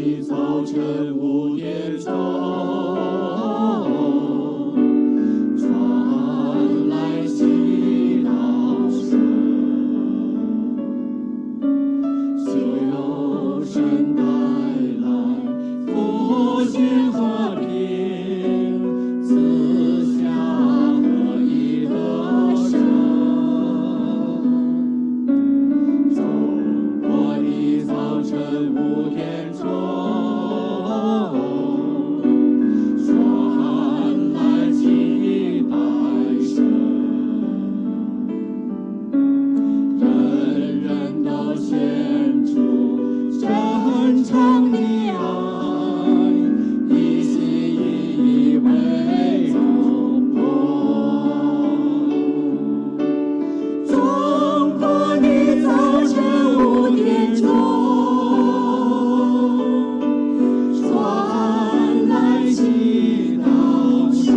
的早晨5点钟，传来祈祷声，求神带来复兴和平，赐下合一的生。中国的早晨5点钟，传来期待声，人人都献出真诚的爱，一心一意为中国。中国的早晨5点钟，传来祈祷声，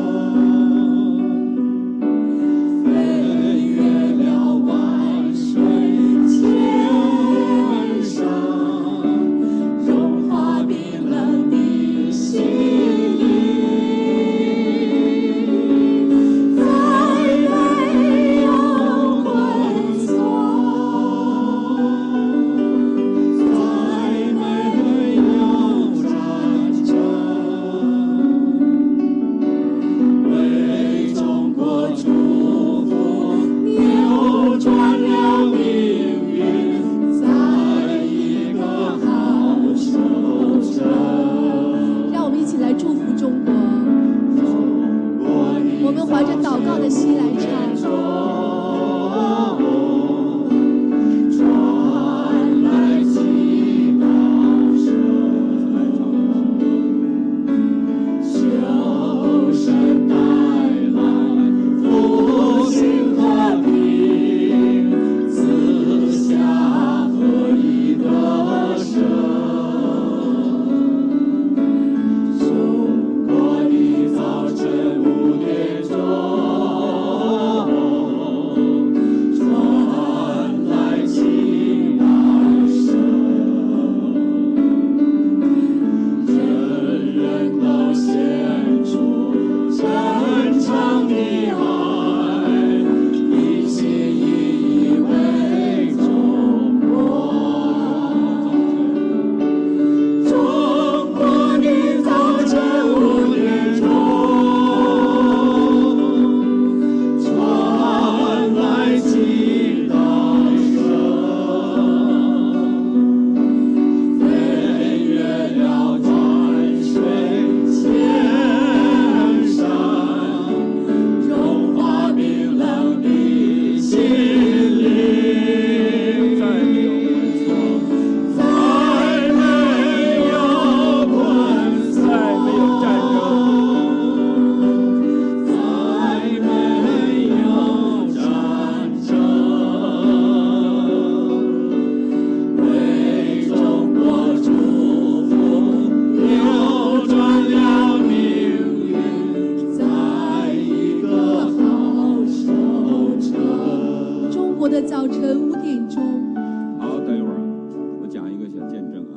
飞越了万水千山，融化冰冷的心灵，再没有困锁，再没有战争，为中国祝福，扭转了命运，在一个好收成。 让我们一起来祝福中国。我我们怀着祷告的心来唱。 传来祈祷声，求神带来复兴和平，赐下合一的生。中国的早晨5点钟，传来期待声，人人都献出真诚的爱，一心一意为中国。中国的早晨5点钟，传来祈祷声，飞越了万水千山，融化冰冷的心灵，再没有困锁，再没有战争，再没有战争，为中国祝福，扭转了命运，在一个好收成。 中国的早晨5点钟， 好，等一会儿，我讲一个小见证啊。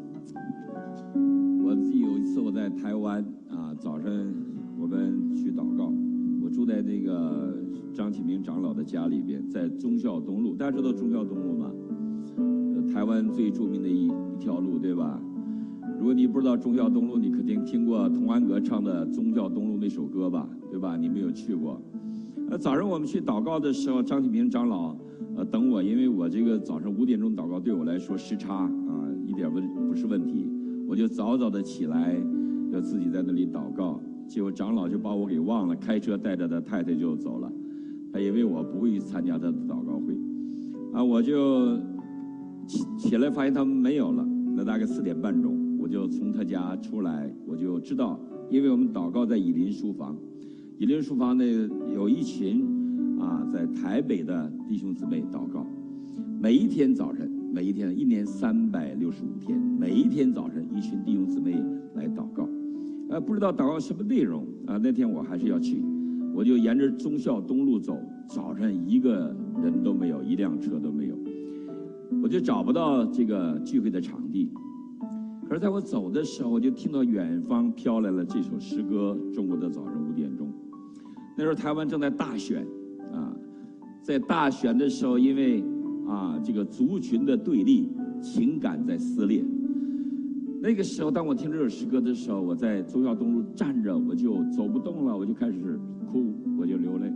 我自己有一次我在台湾啊，早晨我们去祷告，我住在那个张启明长老的家里边，在忠孝东路，大家知道忠孝东路吗？台湾最著名的一条路，对吧？如果你不知道忠孝东路，你肯定听过童安格唱的《忠孝东路》那首歌吧，对吧？你没有去过。早上我们去祷告的时候，张启明长老等我，因为我这个早上5点钟祷告对我来说时差啊一点不是问题，我就早早的起来，要自己在那里祷告。结果长老就把我给忘了，开车带着他太太就走了，他以为我不会去参加他的祷告会，啊，我就起来发现他们没有了。那大概4点半钟，我就从他家出来，我就知道，因为我们祷告在以林书房，以林书房呢有一群在台北的弟兄姊妹祷告，每一天早晨，每一天1年365天，每一天早晨一群弟兄姊妹来祷告，不知道祷告什么内容啊。那天我还是要去，我就沿着忠孝东路走，早上一个人都没有，一辆车都没有，我就找不到这个聚会的场地。可可是在我走的时候，我就听到远方飘来了这首诗歌。中国的早晨5点钟，那时候台湾正在大选啊，在大选的时候，因为这个族群的对立，情感在撕裂。那个时候，当我听这首诗歌的时候，我在忠孝东路站着，我就走不动了，我就开始哭，我就流泪。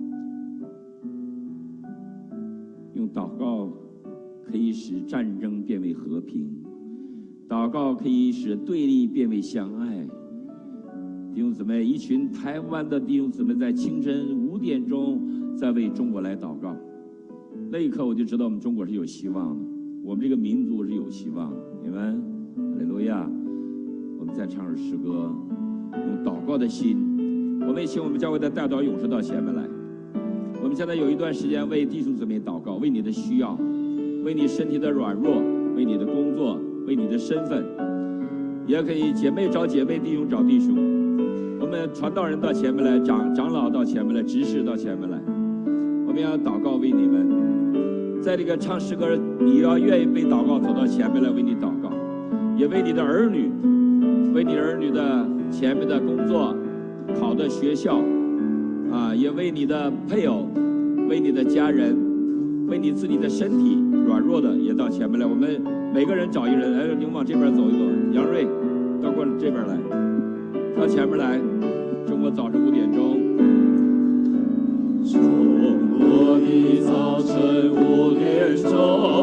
用祷告可以使战争变为和平，祷告可以使对立变为相爱。弟兄姊妹，一群台湾的弟兄姊妹在清晨5点钟在为中国来祷告。那一刻我就知道我们中国是有希望的，我们这个民族是有希望的。你们哈利路亚！我们再唱首诗歌，用祷告的心，我们也请我们教会的代祷勇士到前面来。我们现在有一段时间为弟兄姊妹祷告，为你的需要，为你身体的软弱，为你的工作，为你的身份，也可以姐妹找姐妹，弟兄找弟兄。我们传道人到前面来，长老到前面来，执事到前面来，我们要祷告为你们。在这个唱诗歌，你要愿意被祷告，走到前面来为你祷告，也为你的儿女，为你儿女的前面的工作，考的学校，也为你的配偶，为你的家人，为你自己的身体软弱的也到前面来。我们每个人找一人，你们往这边走一走，杨瑞，到过这边来，到前面来。中国早晨5点钟。 中国的早晨5点钟，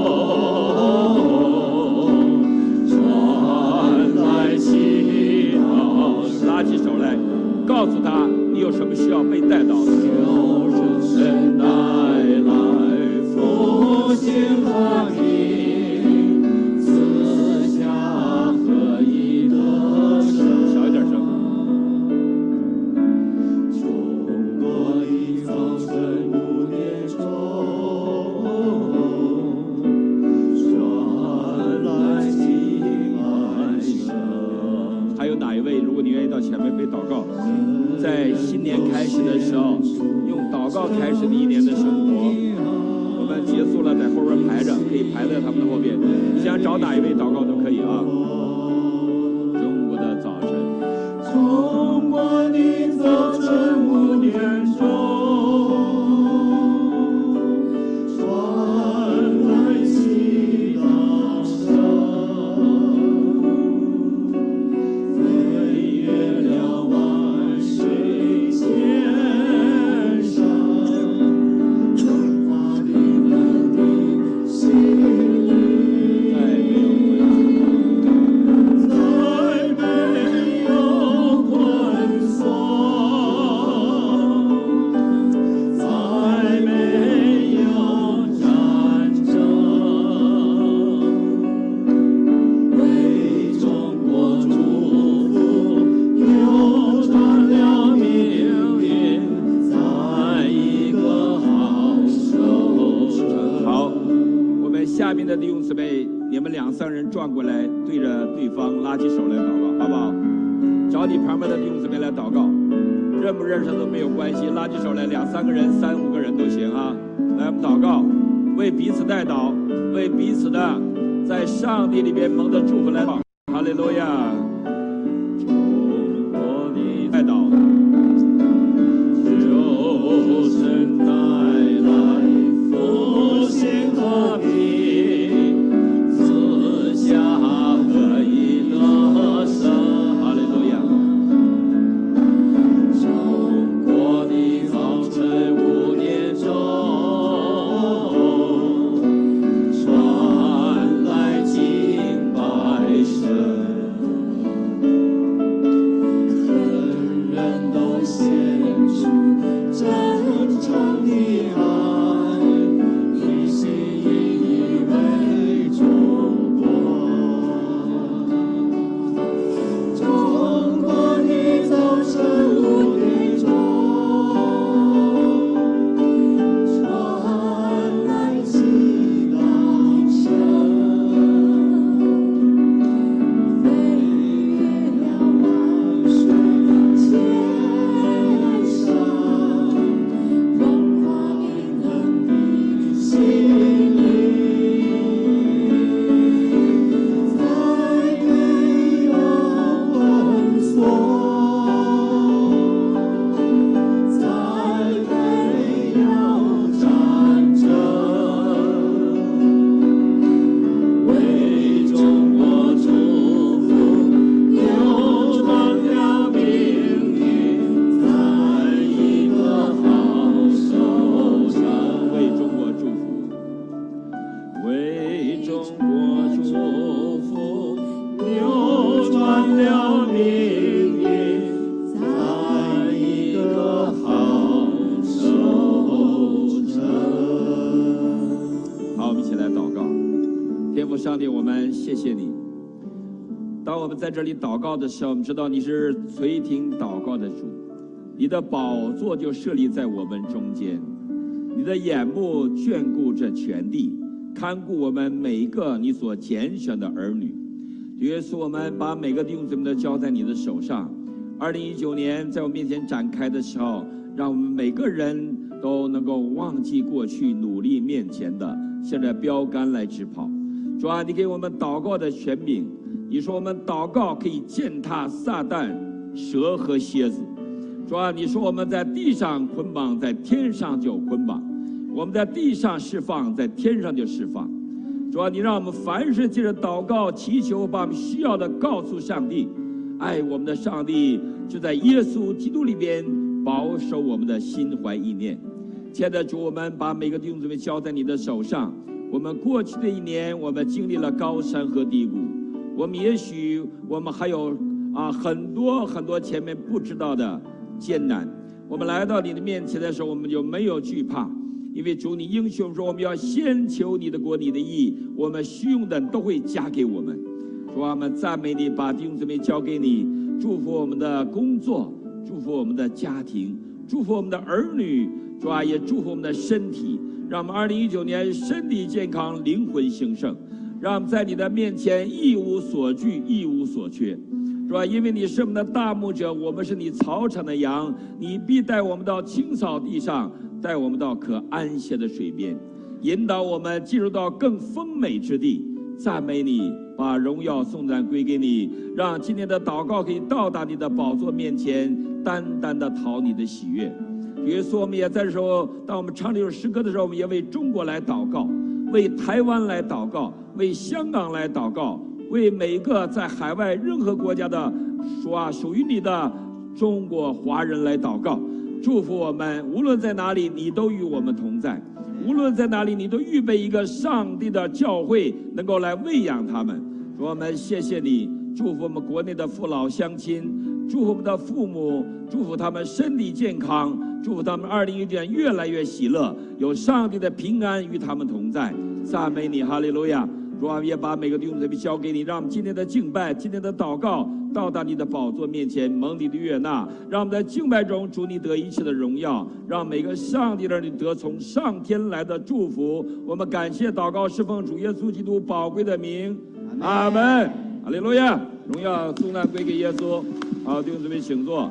传来祈祷， 拉起手来，告诉他你有什么需要被带到的。 求人生带来复兴和平，赐下合一的生。 小一点声。前面被祷告，在新年开始的时候，用祷告开始的一年的生活。我们结束了，在后边排着，可以排在他们的后边。你想找哪一位祷告都可以啊。中国的早晨， 中国的早晨5点钟，传来祈祷声。 转过来，对着对方拉起手来祷告，好不好？找你旁边的弟兄姊妹来祷告，认不认识都没有关系，拉起手来，2、3个人、3、5个人都行啊。来，我们祷告，为彼此代祷，为彼此的在上帝里边蒙的祝福来祷。哈利路亚！中国的代祷， 求神带来复兴和平。 扭转了命运，在一个好收成。 好，我们一起来祷告。天父上帝，我们谢谢你。当我们在这里祷告的时候，我们知道你是垂听祷告的主，你的宝座就设立在我们中间，你的眼目眷顾着全地，看顾我们每一个你所拣选的儿女。主耶稣，我们把每个弟兄姊妹都交在你的手上。2019年在我面前展开的时候，让我们每个人都能够忘记过去，努力面前的，向着标杆来直跑。主啊，你给我们祷告的权柄，你说我们祷告可以践踏撒旦、蛇和蝎子。主啊，你说我们在地上捆绑，在天上就捆绑；我们在地上释放，在天上就释放。主啊，你让我们凡事借着祷告、祈求，把我们需要的告诉上帝。爱我们的上帝就在耶稣基督里边保守我们的心怀意念。亲爱的主，我们把每个弟兄姊妹交在你的手上。我们过去的一年，我们经历了高山和低谷，我们也许我们还有很多前面不知道的艰难。我们来到你的面前的时候，我们就没有惧怕，因为主你应许说，我们要先求你的国、你的义，我们需用的都会加给我们。主啊，我们赞美你，把弟兄姊妹交给你，祝福我们的工作，祝福我们的家庭，祝福我们的儿女。主啊，也祝福我们的身体，让我们2019年身体健康，灵魂兴盛，让我们在你的面前一无所惧，一无所缺。主啊，因为你是我们的大牧者，我们是你草场的羊，你必带我们到青草地上，带我们到可安歇的水边，引导我们进入到更丰美之地。赞美你，把荣耀颂赞归给你，让今天的祷告可以到达你的宝座面前，单单的讨你的喜悦。耶稣，我们也在这时候，当我们唱这首诗歌的时候，我们也为中国来祷告，为台湾来祷告，为香港来祷告，为每一个在海外任何国家的属于你的中国华人来祷告。祝福我们，无论在哪里，你都与我们同在；无论在哪里，你都预备一个上帝的教会，能够来喂养他们。我们谢谢你，祝福我们国内的父老乡亲，祝福我们的父母，祝福他们身体健康，祝福他们2019年越来越喜乐，有上帝的平安与他们同在。赞美你，哈利路亚！主啊，也把每个弟兄姊妹交给你，让我们今天的敬拜、今天的祷告到达你的宝座面前，蒙你的悦纳。让我们在敬拜中，主你得一切的荣耀，让每个上帝的儿女得从上天来的祝福。我们感谢祷告，侍奉主耶稣基督宝贵的名。阿门，哈利路亚！荣耀颂赞归给耶稣。好，弟兄姊妹请坐。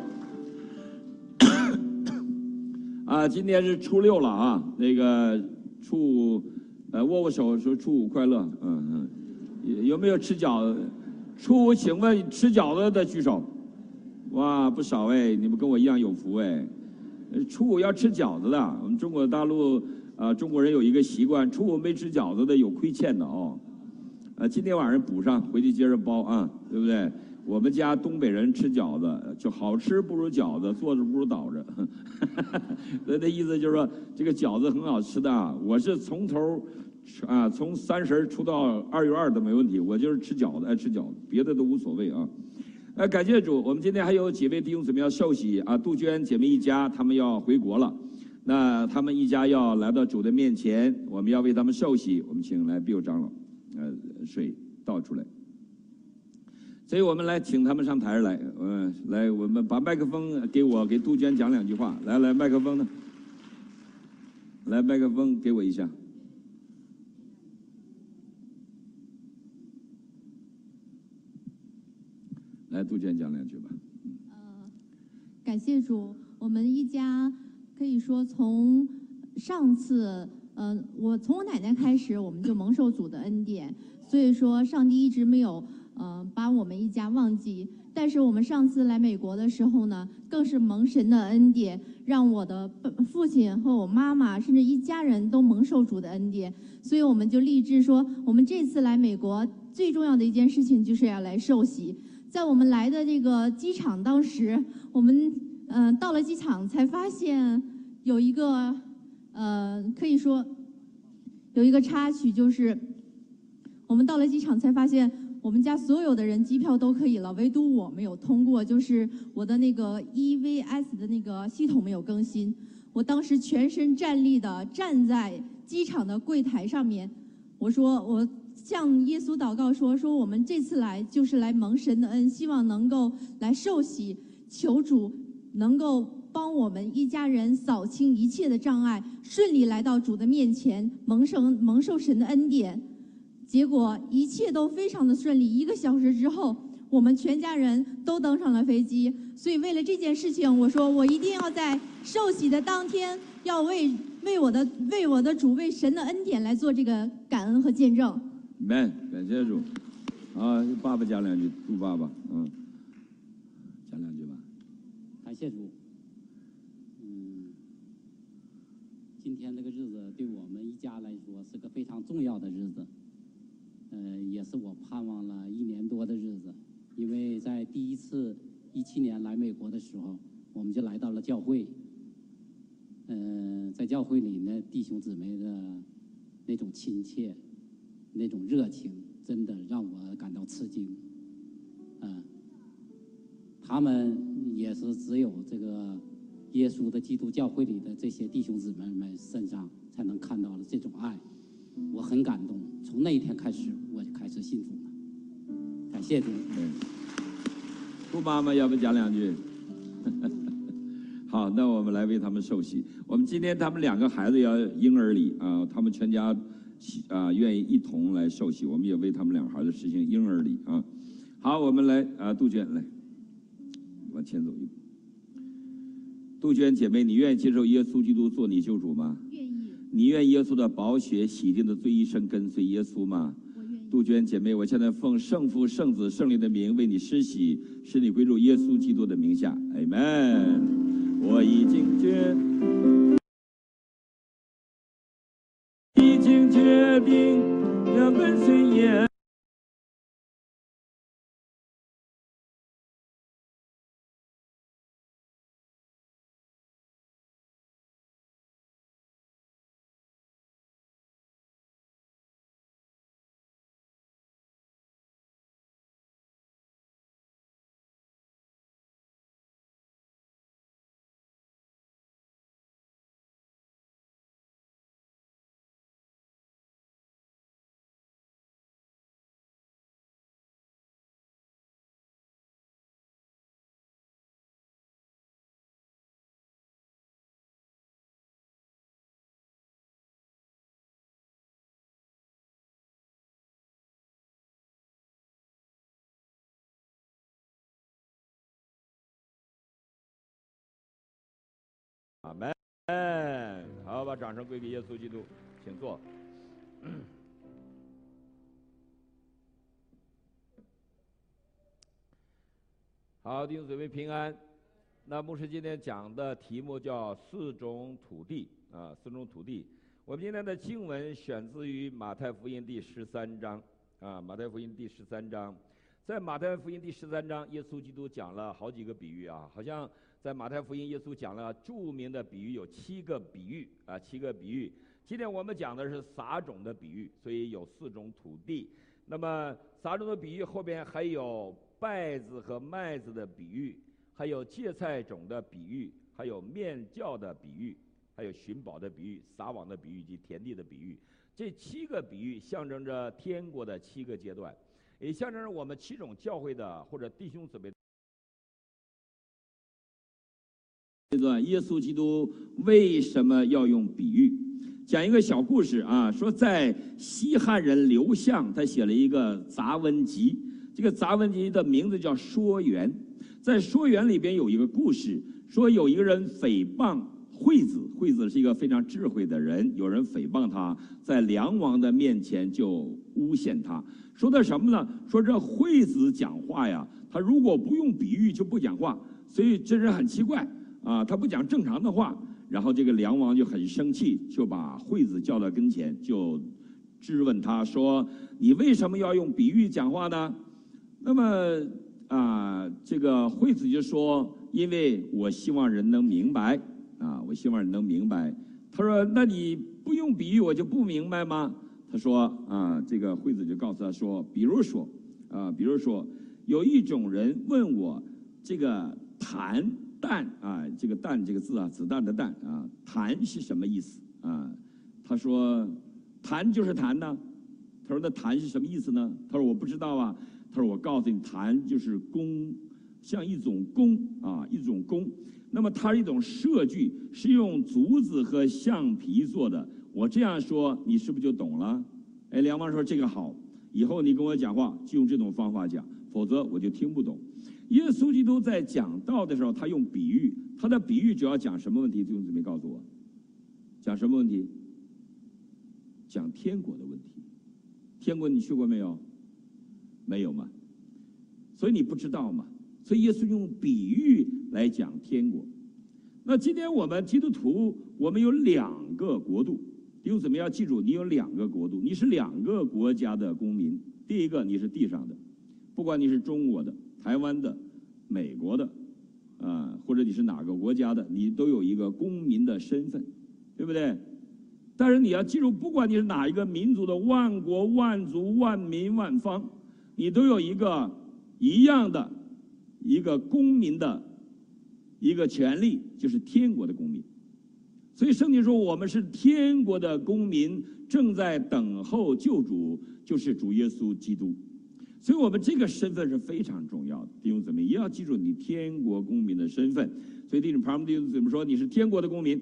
今天是初6了啊，那个握握手说初5快乐。有没有吃饺子？初5，请问吃饺子的举手。哇，不少哎，你们跟我一样有福哎。初5要吃饺子的，我们中国大陆中国人有一个习惯，初5没吃饺子的有亏欠的哦。今天晚上补上，回去接着包啊，对不对？我们家东北人吃饺子就好吃不如饺子，坐着不如倒着。那意思就是说，这个饺子很好吃的啊。我是从头从30出到2月2都没问题，我就是吃饺子，爱吃饺子，别的都无所谓啊。感谢主，我们今天还有几位弟兄姊妹要受洗啊，杜鹃姐妹一家他们要回国了，那他们一家要来到主的面前，我们要为他们受洗，我们请来Bill长老，水倒出来。所以我们来请他们上台来，来，我们把麦克风给杜鹃讲2句话。来，麦克风呢？来，麦克风给我一下。来，杜鹃讲2句吧。 感谢主，我们一家可以说从上次，从我奶奶开始，我们就蒙受主的恩典，所以说上帝一直没有把我们一家忘记。但是我们上次来美国的时候呢，更是蒙神的恩典，让我的父亲和我妈妈甚至一家人都蒙受主的恩典。所以我们就立志说，我们这次来美国最重要的一件事情就是要来受洗。在我们来的这个机场，当时我们到了机场才发现有一个可以说有一个插曲，就是我们到了机场才发现我们家所有的人机票都可以了，唯独我没有通过，就是我的那个 EVS 的那个系统没有更新。我当时全身站立的站在机场的柜台上面，我向耶稣祷告说我们这次来就是来蒙神的恩，希望能够来受洗，求主能够帮我们一家人扫清一切的障碍，顺利来到主的面前，蒙受神的恩典。结果一切都非常的顺利，1个小时之后，我们全家人都登上了飞机。所以为了这件事情，我说我一定要在受洗的当天，要为我的主，为神的恩典来做这个感恩和见证。 amen，感谢主。啊，爸爸讲2句，杜爸爸，讲2句吧。 感谢主。今天这个日子对我们一家来说是个非常重要的日子。也是我盼望了1年多的日子，因为在第一次17年来美国的时候，我们就来到了教会。在教会里呢，弟兄姊妹的那种亲切、那种热情，真的让我感到吃惊。他们也是只有这个耶稣的基督教会里的这些弟兄姊妹们身上才能看到了这种爱。我很感动，从那一天开始，我就开始信主了。感谢主。 杜妈妈要不讲2句？好，那我们来为他们受洗。我们今天他们2个孩子要婴儿礼啊，他们全家愿意一同来受洗，我们也为他们2个孩子实行婴儿礼啊。好，我们来杜鹃来，往前走一步。杜鹃姐妹，你愿意接受耶稣基督做你救主吗？ 愿意。 你愿耶稣的宝血洗净的罪一生跟随耶稣吗？ 我愿意。 杜鹃姐妹，我现在奉圣父、圣子、圣灵的名为你施洗，使你归入耶稣基督的名下。Amen。我已经决定要跟随耶。阿门。好，把掌声归给耶稣基督，请坐。好，弟兄姊妹平安。那牧师今天讲的题目叫4种土地4种土地。我们今天的经文选自于马太福音第13章马太福音第13章。在马太福音第13章，耶稣基督讲了好几个比喻好像在马太福音，耶稣讲了著名的比喻有7个比喻7个比喻。今天我们讲的是撒种的比喻，所以有4种土地。那么撒种的比喻后边还有稗子和麦子的比喻，还有芥菜种的比喻，还有面酵的比喻，还有寻宝的比喻、撒网的比喻及田地的比喻。这7个比喻象征着天国的7个阶段，也象征着我们7种教会的或者弟兄姊妹。这段耶稣基督为什么要用比喻？讲一个小故事说在西汉人刘向他写了一个杂文集，这个杂文集的名字叫《说园》。在《说园》里边有一个故事，说有一个人诽谤惠子，惠子是一个非常智慧的人，有人诽谤他，在梁王的面前就诬陷他，说的什么呢？说这惠子讲话呀，他如果不用比喻就不讲话，所以这人很奇怪他不讲正常的话。然后这个梁王就很生气，就把惠子叫到跟前，就质问他说：“你为什么要用比喻讲话呢？”那么这个惠子就说：“因为我希望人能明白我希望人能明白。”他说：“那你不用比喻，我就不明白吗？”他说：“这个惠子就告诉他说，比如说比如说有一种人问我这个弹弹这个弹这个字子弹的弹弹是什么意思他说弹就是弹呢。他说那弹是什么意思呢？他说我不知道啊。他说我告诉你，弹就是弓，像一种弓一种弓。那么它是一种射具，是用竹子和橡皮做的。我这样说，你是不是就懂了？哎，梁王说这个好，以后你跟我讲话就用这种方法讲，否则我就听不懂。耶稣基督在讲道的时候，他用比喻，他的比喻主要讲什么问题？弟兄姊妹告诉我，讲什么问题？讲天国的问题。天国你去过没有？没有嘛，所以你不知道嘛。所以耶稣用比喻来讲天国。那今天我们基督徒，我们有2个国度。弟兄姊妹要记住，你有2个国度，你是2个国家的公民。第一个，你是地上的，不管你是中国的、台湾的、美国的，或者你是哪个国家的，你都有一个公民的身份，对不对？但是你要记住，不管你是哪一个民族的，万国万族万民万方，你都有一个一样的一个公民的一个权利，就是天国的公民。所以圣经说我们是天国的公民，正在等候救主，就是主耶稣基督。所以我们这个身份是非常重要的，弟兄姊妹也要记住你天国公民的身份。所以弟兄姊妹说你是天国的公民，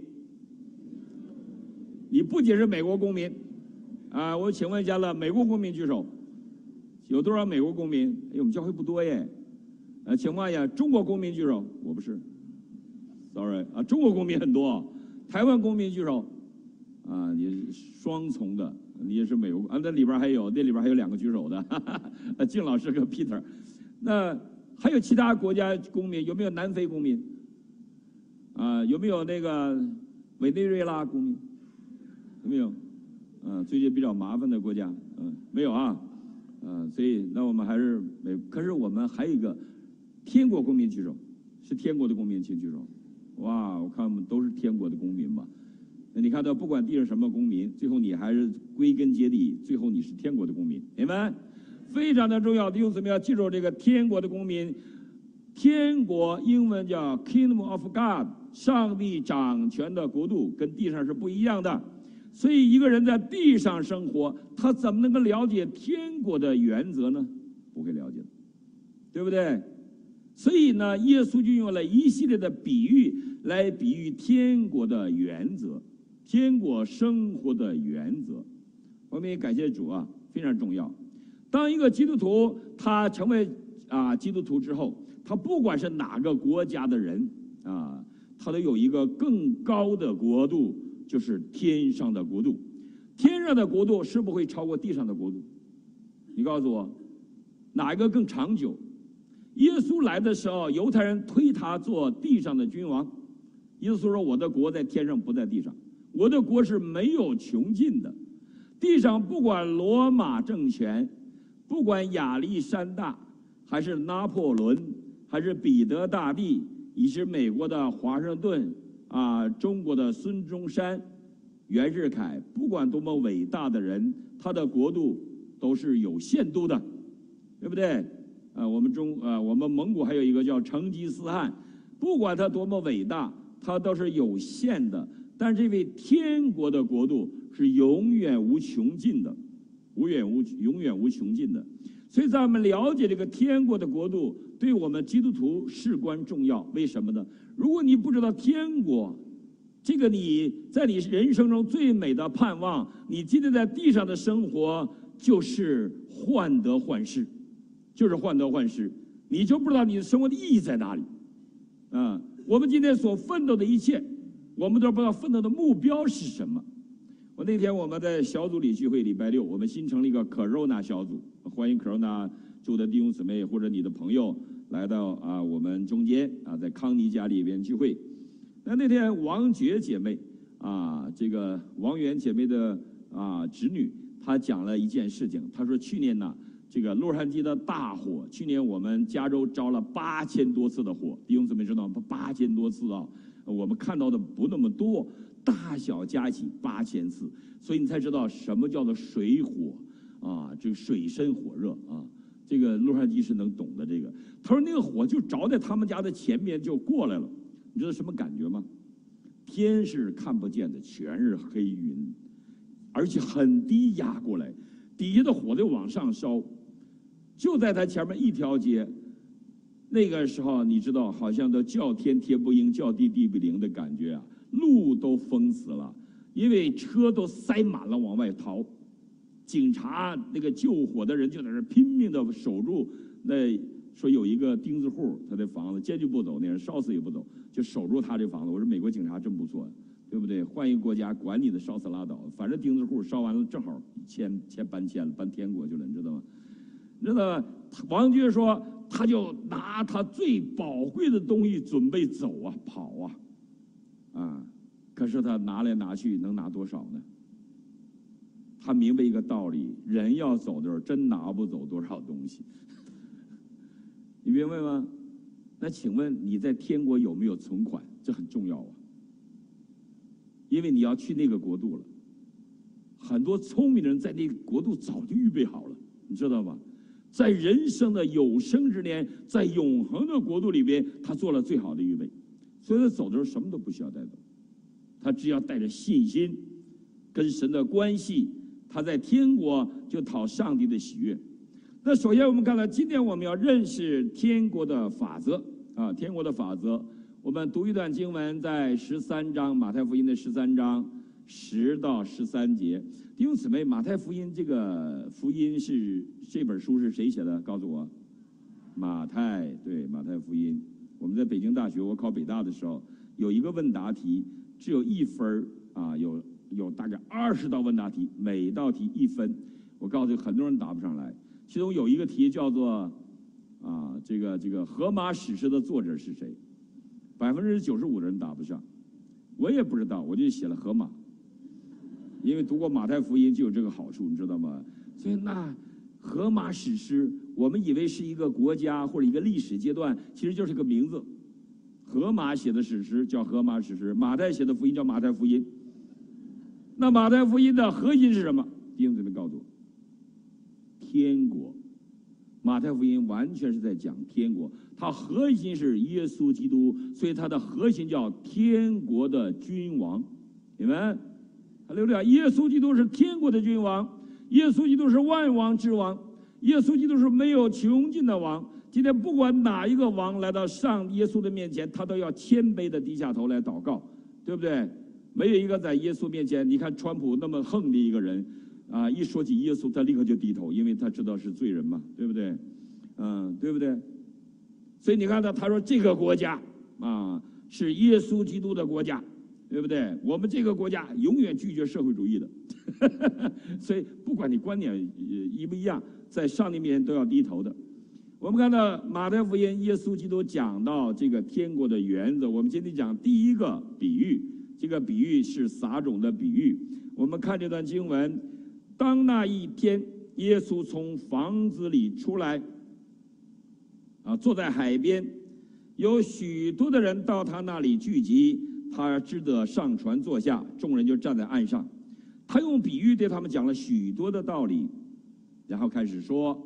你不仅是美国公民我请问一下了，美国公民举手，有多少美国公民？哎，我们教会不多耶。请问一下，中国公民举手？我不是 ，sorry 中国公民很多。台湾公民举手你双重的，你也是美国那里边还有2个举手的，靳老师和 Peter。那还有其他国家公民？有没有南非公民？有没有那个委内瑞拉公民？有没有？最近比较麻烦的国家，没有所以那我们还是没。可是我们还有一个天国公民举手，是天国的公民请举手。哇，我看我们都是天国的公民嘛。那你看到不管地上什么公民，最后你还是归根结底，最后你是天国的公民，明白？非常的重要，弟兄姊妹要记住这个天国的公民。天国英文叫 Kingdom of God， 上帝掌权的国度跟地上是不一样的。所以一个人在地上生活，他怎么能够了解天国的原则呢？不会了解的，对不对？所以呢，耶稣就用了一系列的比喻来比喻天国的原则，天国生活的原则。我们也感谢主非常重要。当一个基督徒他成为基督徒之后，他不管是哪个国家的人他都有一个更高的国度，就是天上的国度。天上的国度是不会超过地上的国度。你告诉我，哪一个更长久？耶稣来的时候，犹太人推他做地上的君王。耶稣说：“我的国在天上，不在地上。我的国是没有穷尽的。地上不管罗马政权，不管亚历山大，还是拿破仑，还是彼得大帝，以及美国的华盛顿中国的孙中山、袁世凯，不管多么伟大的人，他的国度都是有限度的，对不对？我们蒙古还有一个叫成吉思汗，不管他多么伟大，他都是有限的。但这位天国的国度是永远无穷尽的，永远无穷尽的。所以在我们了解这个天国的国度，对我们基督徒事关重要。为什么呢？如果你不知道天国，这个你在你人生中最美的盼望，你今天在地上的生活就是患得患失，你就不知道你的生活的意义在哪里。我们今天所奋斗的一切，我们都不知道奋斗的目标是什么。那天我们在小组里聚会，礼拜六我们新成立一个 Corona 小组，欢迎 Corona 住的弟兄姊妹或者你的朋友来到我们中间在康妮家里边聚会。那天王觉姐妹这个王源姐妹的侄女，她讲了一件事情。她说去年呢，这个洛杉矶的大火，去年我们加州着了8000多次的火，弟兄姊妹知道吗？8000多次我们看到的不那么多，大小加一起8000次，所以你才知道什么叫做水火这个水深火热这个洛杉矶是能懂的这个。他说那个火就着在他们家的前面就过来了，你知道什么感觉吗？天是看不见的，全是黑云，而且很低压过来，底下的火就往上烧，就在他前面一条街。那个时候你知道，好像都叫天天不应，叫地地不灵的感觉啊，路都封死了，因为车都塞满了往外逃。警察那个救火的人就在那拼命的守住，那说有一个钉子户，他的房子坚决不走，那人烧死也不走，就守住他这房子。我说美国警察真不错，对不对？换一个国家管你的，烧死拉倒，反正钉子户烧完了正好搬迁了，搬天国去了，你知道吗？你知道吗？王军说他就拿他最宝贵的东西准备走啊，跑啊，可是他拿来拿去能拿多少呢？他明白一个道理，人要走的时候真拿不走多少东西，你明白吗？那请问你在天国有没有存款？这很重要啊，因为你要去那个国度了。很多聪明人在那个国度早就预备好了，你知道吗？在人生的有生之年，在永恒的国度里边，他做了最好的预备，所以他走的时候什么都不需要带走，他只要带着信心，跟神的关系。他在天国就讨上帝的喜悦。那首先我们看到，今天我们要认识天国的法则啊，天国的法则。我们读一段经文，在13章，马太福音的13章10到13节。弟兄姊妹，马太福音这个福音是这本书是谁写的？告诉我。马太，对，马太福音。我们在北京大学，我考北大的时候，有一个问答题，只有1分啊，有大概20道问答题，每道题1分。我告诉你，很多人答不上来。其中有一个题叫做这个荷马史诗的作者是谁？95%的人答不上。我也不知道，我就写了荷马，因为读过马太福音就有这个好处，你知道吗？所以那荷马史诗，我们以为是一个国家或者一个历史阶段，其实就是个名字。荷马写的史诗叫荷马史诗，马太写的福音叫马太福音。那马太福音的核心是什么？弟兄姊妹告诉我，天国。马太福音完全是在讲天国，它核心是耶稣基督，所以它的核心叫天国的君王。你们哈利路亚！耶稣基督是天国的君王，耶稣基督是万王之王，耶稣基督是没有穷尽的王。今天不管哪一个王来到上耶稣的面前，他都要谦卑的低下头来祷告，对不对？没有一个在耶稣面前，你看川普那么横的一个人，一说起耶稣，他立刻就低头，因为他知道是罪人嘛，对不对？对不对？所以你看他说这个国家是耶稣基督的国家，对不对？我们这个国家永远拒绝社会主义的，所以不管你观点一不一样，在上帝面前都要低头的。我们看到马太福音，耶稣基督讲到这个天国的原则。我们今天讲第一个比喻，这个比喻是撒种的比喻。我们看这段经文，当那一天，耶稣从房子里出来，坐在海边，有许多的人到他那里聚集，他只得上船坐下，众人就站在岸上。他用比喻对他们讲了许多的道理，然后开始说，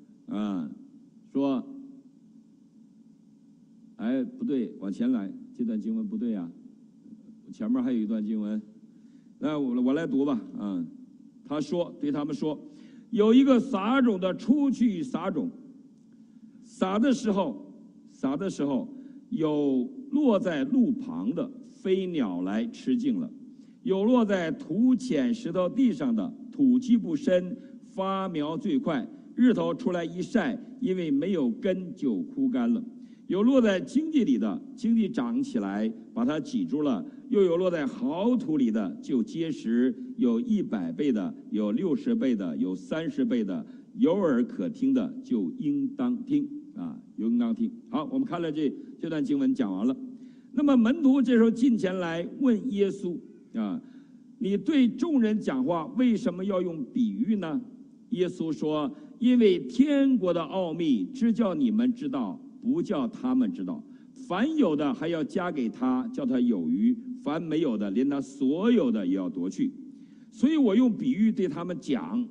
不对，往前来，这段经文不对啊，前面还有一段经文，那我来读吧，他说，对他们说，有一个撒种的出去撒种，撒的时候，有落在路旁的，飞鸟来吃尽了；有落在土浅石头地上的，土气不深，发苗最快，日头出来一晒，因为没有根就枯干了；有落在荆棘里的，荆棘长起来把它挤住了；又有落在好土里的，就结实，有100倍的，有60倍的，有30倍的。有耳可听的就应当听应当听。好，我们看了这段经文讲完了。那么门徒这时候近前来问耶稣你对众人讲话为什么要用比喻呢？耶稣说，因为天国的奥秘只叫你们知道，不叫他们知道。凡有的还要加给他，叫他有余；凡没有的，连他所有的也要夺去。所以我用比喻对他们讲，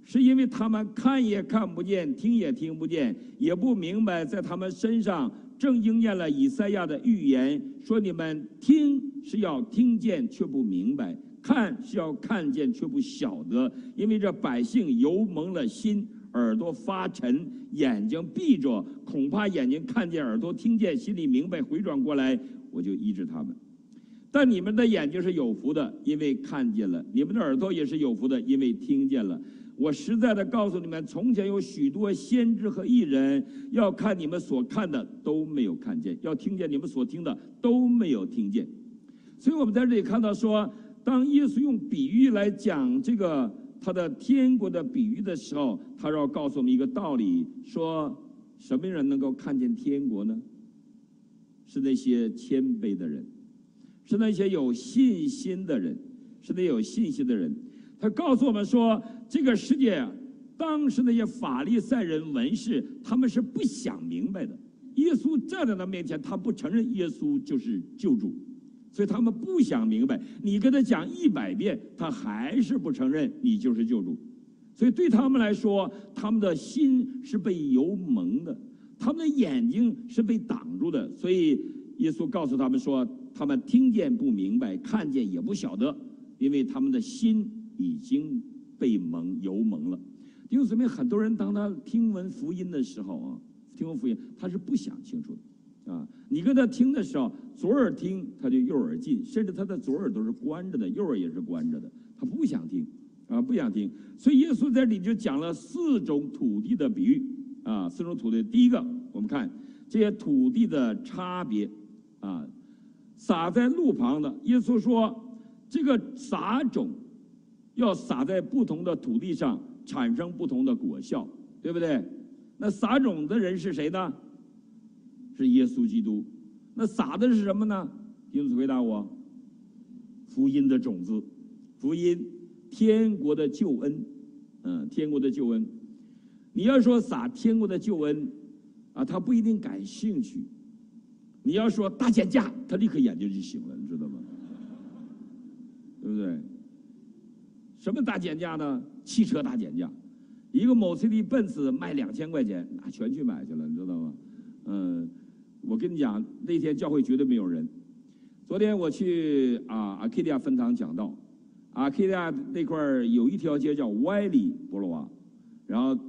是因为他们看也看不见，听也听不见，也不明白，在他们身上正应验了以赛亚的预言，说你们听是要听见，却不明白；看是要看见，却不晓得。因为这百姓油蒙了心，耳朵发沉，眼睛闭着，恐怕眼睛看见，耳朵听见，心里明白，回转过来，我就医治他们。但你们的眼睛是有福的，因为看见了；你们的耳朵也是有福的，因为听见了。我实在的告诉你们，从前有许多先知和义人，要看你们所看的都没有看见，要听见你们所听的都没有听见。所以我们在这里看到说，当耶稣用比喻来讲这个他的天国的比喻的时候，他要告诉我们一个道理，说什么人能够看见天国呢？是那些谦卑的人，是那些有信心的人，是那有信心的人。他告诉我们说，这个世界当时那些法利赛人文士，他们是不想明白的。耶稣站在他面前，他不承认耶稣就是救主，所以他们不想明白。你跟他讲100遍，他还是不承认你就是救主。所以对他们来说，他们的心是被油蒙的，他们的眼睛是被挡住的。所以耶稣告诉他们说，他们听见不明白，看见也不晓得，因为他们的心已经被油蒙了。弟兄姊妹，很多人当他听闻福音的时候啊，听闻福音他是不想清楚的啊。你跟他听的时候，左耳听他就右耳进，甚至他的左耳朵是关着的，右耳也是关着的，他不想听啊，不想听。所以耶稣在这里就讲了4种土地的比喻啊，4种土地。第一个，我们看这些土地的差别啊，撒在路旁的，耶稣说这个撒种要撒在不同的土地上，产生不同的果效，对不对？那撒种的人是谁呢？是耶稣基督。那撒的是什么呢？弟兄回答我，福音的种子，福音，天国的救恩，天国的救恩。你要说撒天国的救恩啊，他不一定感兴趣。你要说大减价，他立刻眼睛就醒了，你知道吗？对不对？什么大减价呢？汽车大减价，一个某 CD 奔驰卖2000块钱，那全去买去了，你知道吗？我跟你讲，那天教会绝对没有人。昨天我去阿基利亚分堂讲道，阿基利亚那块有一条街叫歪里博罗瓦，然后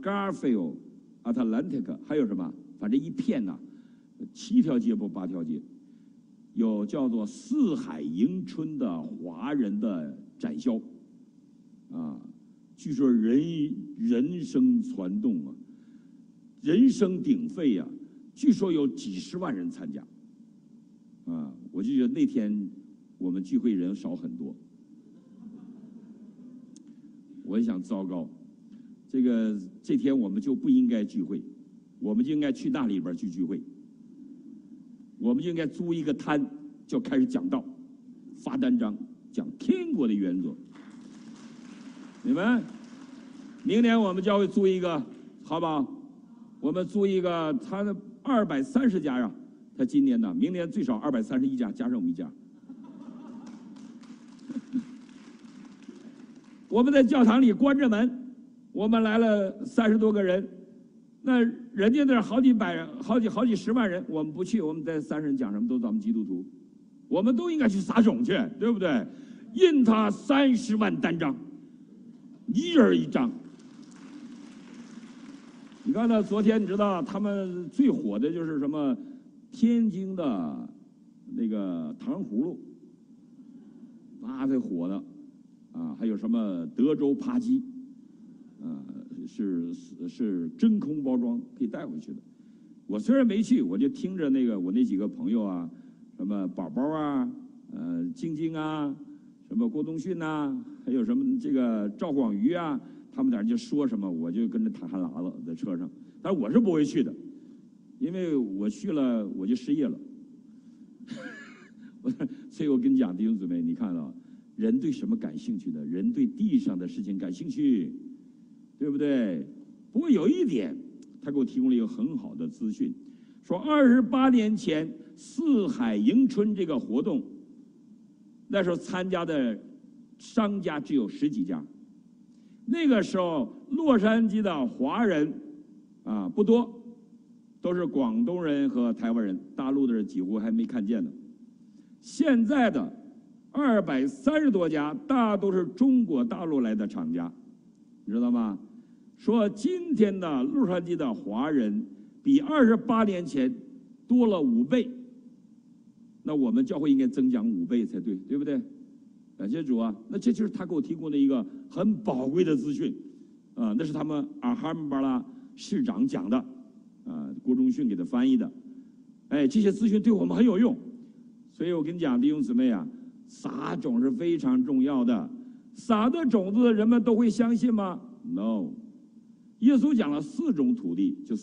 Garfield、Atlantic， 还有什么？反正一片呐，7条街不8条街，有叫做四海迎春的华人的展销。据说人声攒动啊，人声鼎沸啊，据说有几10万人参加，我就觉得那天我们聚会人少很多，我也想糟糕，这天我们就不应该聚会，我们就应该去那里边去聚会，我们就应该租一个摊，就开始讲道，发单张，讲天国的原则。你们，明年我们教会租一个，好不好？我们租一个，他的230家呀，他今年呢，明年最少231家，加上我们1家。我们在教堂里关着门，我们来了30多个人，那人家那好几百人，好几10万人，我们不去，我们在30人讲什么？都咱们基督徒，我们都应该去撒种去，对不对？印他30万单张。1人1张。你看到昨天，你知道他们最火的就是什么？天津的那个糖葫芦，最火的啊，还有什么德州扒鸡，是真空包装可以带回去的。我虽然没去，我就听着我那几个朋友啊，什么宝宝啊，晶晶啊。什么郭东训呐，还有什么这个赵广瑜啊，他们在那就说什么，我就跟着淌汗喇子在车上。但是我是不会去的，因为我去了我就失业了。所以我跟你讲，弟兄姊妹，你看到人对什么感兴趣的？人对地上的事情感兴趣，对不对？不过有一点，他给我提供了一个很好的资讯，说28年前四海迎春这个活动。那时候参加的商家只有10几家， 那个时候洛杉矶的华人啊不多，都是广东人和台湾人，大陆的人几乎还没看见呢。现在的230多家，大都是中国大陆来的厂家，你知道吗？说今天的洛杉矶的华人比28年前多了5倍，那我们教会应该增长5倍才对，对不对？感谢主啊！那这就是他给我提供的一个很宝贵的资讯，那是他们阿哈姆巴拉市长讲的，郭忠训给他翻译的，哎，这些资讯对我们很有用，所以我跟你讲，弟兄姊妹啊，撒种是非常重要的，撒的种子人们都会相信吗 ？No。耶稣讲了4种土地，就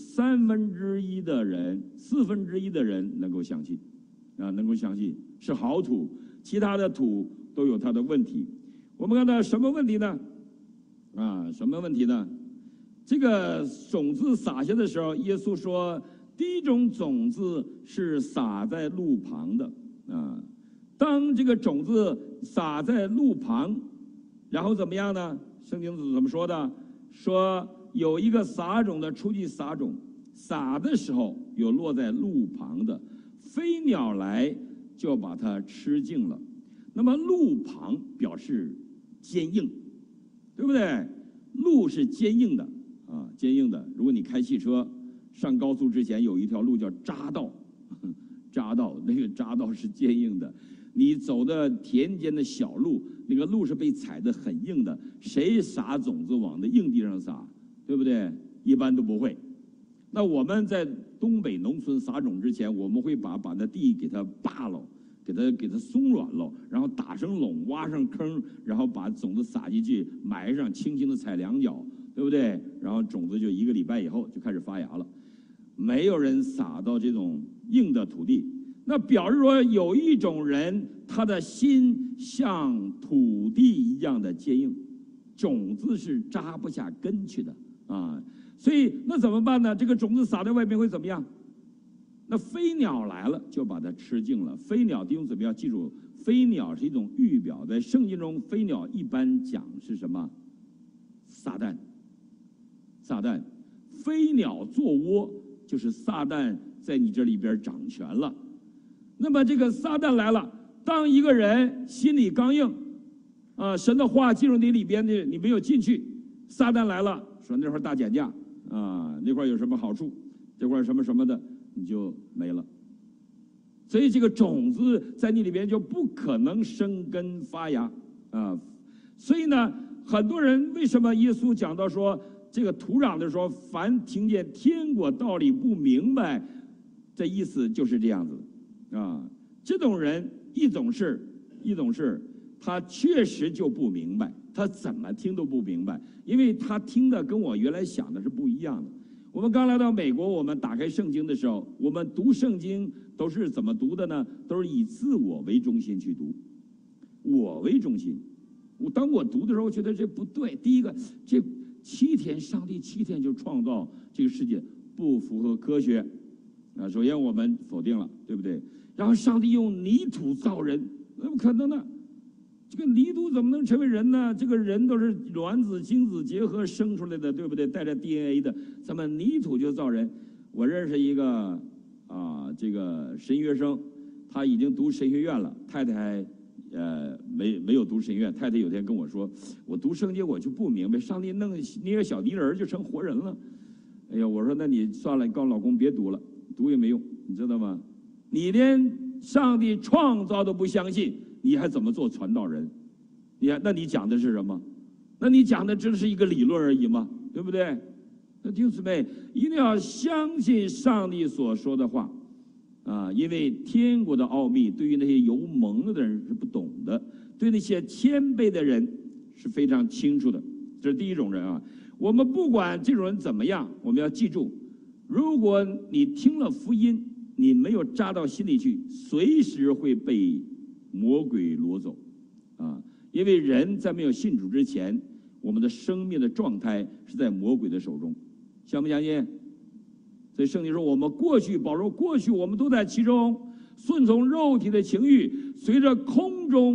1/3的人，1/4的人能够相信，能够相信是好土，其他的土都有它的问题。我们看到什么问题呢？什么问题呢？这个种子撒下的时候，耶稣说，第一种种子是撒在路旁的，当这个种子撒在路旁，然后怎么样呢？圣经是怎么说的？说有一个撒种的出去撒种，撒的时候有落在路旁的，飞鸟来就把它吃尽了。那么路旁表示坚硬，对不对？路是坚硬的坚硬的。如果你开汽车上高速之前，有一条路叫匝道，匝道那个匝道是坚硬的。你走的田间的小路，那个路是被踩得很硬的。谁撒种子往那硬地上撒，对不对？一般都不会。那我们在东北农村撒种之前，我们会把那地给它扒了，给它松软了，然后打上垄，挖上坑，然后把种子撒进去，埋上，轻轻的踩2脚，对不对？然后种子就1个礼拜以后就开始发芽了。没有人撒到这种硬的土地。那表示说有一种人，他的心像土地一样的坚硬，种子是扎不下根去的所以那怎么办呢？这个种子撒在外面会怎么样？那飞鸟来了就把它吃尽了。飞鸟弟兄姊妹要记住，飞鸟是一种预表，在圣经中飞鸟一般讲是什么？撒旦。撒旦，飞鸟做窝就是撒旦在你这里边掌权了。那么这个撒旦来了，当一个人心里刚硬，神的话进入你里边的，你没有进去，撒旦来了，说那块大减价那块有什么好处，这块什么什么的，你就没了。所以这个种子在你里边就不可能生根发芽所以呢，很多人为什么耶稣讲到说这个土壤的时候，凡听见天国道理不明白，这意思就是这样子这种人一种是他确实就不明白，他怎么听都不明白，因为他听的跟我原来想的是不一样的。我们刚来到美国，我们打开圣经的时候，我们读圣经都是怎么读的呢？都是以自我为中心去读，我为中心。当我读的时候，我觉得这不对。第一个，这7天，上帝7天就创造这个世界，不符合科学首先我们否定了，对不对？然后上帝用泥土造人，那不可能的。这个泥土怎么能成为人呢？这个人都是卵子精子结合生出来的，对不对？带着 DNA 的，怎么泥土就造人？我认识一个这个神学生，他已经读神学院了，太太没有读神学院。太太有天跟我说，我读圣经我就不明白，上帝弄捏个小泥人就成活人了。哎呀，我说那你算了，你告诉老公别读了，读也没用，你知道吗？你连上帝创造都不相信，你还怎么做传道人？那你讲的是什么？那你讲的只是一个理论而已吗？对不对？那弟兄姊妹一定要相信上帝所说的话因为天国的奥秘对于那些油蒙的人是不懂的，对那些谦卑的人是非常清楚的。这是第一种人我们不管这种人怎么样，我们要记住，如果你听了福音，你没有扎到心里去，随时会被魔鬼掳走因为人在没有信主之前，我们的生命的状态是在魔鬼的手中，相不相信？所以圣经说，我们过去，保罗过去我们都在其中，顺从肉体的情欲，随着空中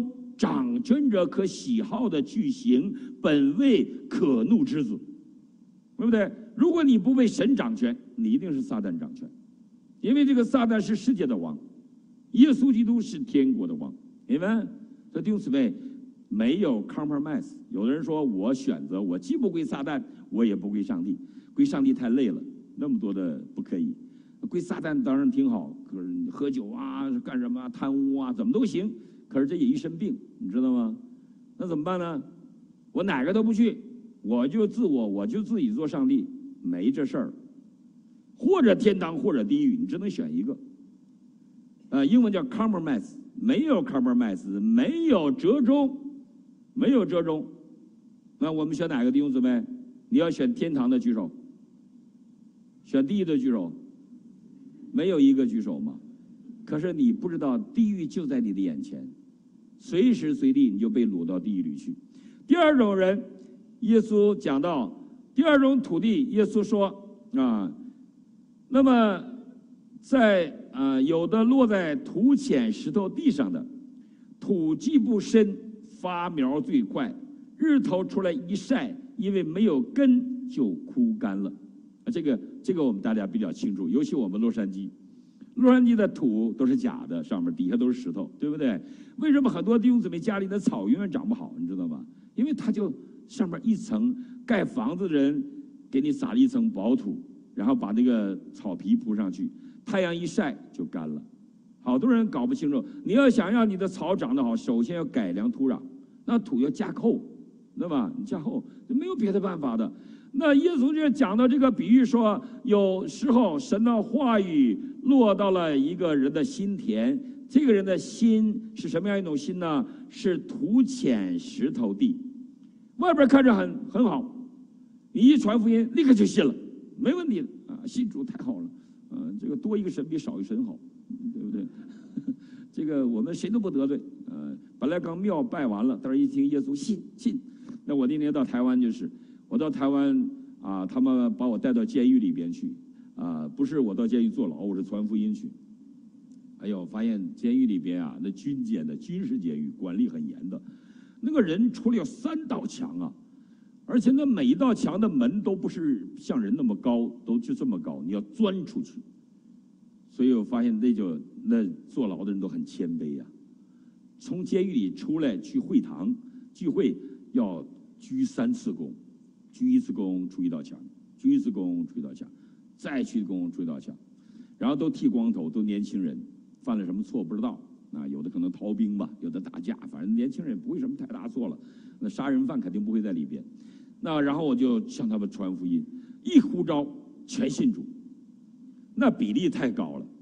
掌权者可喜好的去行，本为可怒之子，对不对？如果你不为神掌权，你一定是撒旦掌权，因为这个撒旦是世界的王，耶稣基督是天国的王，明白？所以弟兄姊妹，没有 compromise。有的人说我选择，我既不归撒旦，我也不归上帝，归上帝太累了，那么多的不可以。归撒旦当然挺好，可是你喝酒啊，干什么啊，贪污啊，怎么都行。可是这也一身病，你知道吗？那怎么办呢？我哪个都不去，我就自己做上帝，没这事儿。或者天堂，或者地狱，你只能选一个。英文叫 compromise， 没有 compromise， 没有折中，没有折中。那我们选哪个弟兄姊妹？你要选天堂的举手，选地狱的举手。没有一个举手吗？可是你不知道，地狱就在你的眼前，随时随地你就被掳到地狱里去。第二种人，耶稣讲到第二种土地，耶稣说那么在有的落在土浅石头地上的，土既不深，发苗最快，日头出来一晒，因为没有根就枯干了。这个我们大家比较清楚，尤其我们洛杉矶的土都是假的，上面底下都是石头，对不对？为什么很多弟兄姊妹家里的草永远长不好，你知道吗？因为它就上面一层，盖房子的人给你撒了一层薄土，然后把那个草皮铺上去，太阳一晒就干了。好多人搞不清楚，你要想让你的草长得好，首先要改良土壤，那土要加厚，对吧？你加厚，没有别的办法的。那耶稣就讲到这个比喻说，有时候神的话语落到了一个人的心田，这个人的心是什么样一种心呢？是土浅石头地，外边看着很好，你一传福音立刻就信了，没问题的信主太好了，这个多一个神比少一个神好，对不对？这个我们谁都不得罪，本来刚庙拜完了，但是一听耶稣信。那我那年到台湾就是。我到台湾他们把我带到监狱里边去不是我到监狱坐牢，我是传福音去。哎呦，发现监狱里边那军事监狱管理很严的，那个人除了有3道墙而且那每一道墙的门都不是像人那么高，都就这么高，你要钻出去。所以我发现那坐牢的人都很谦卑从监狱里出来去会堂聚会要鞠3次躬。鞠1次躬出1道墙，鞠1次躬出1道墙，再鞠躬出1道墙，然后都剃光头，都年轻人，犯了什么错不知道有的可能逃兵吧，有的打架，反正年轻人不会什么太大错了。那杀人犯肯定不会在里边。那然后我就向他们传福音，一呼召全信主，那比例太高了。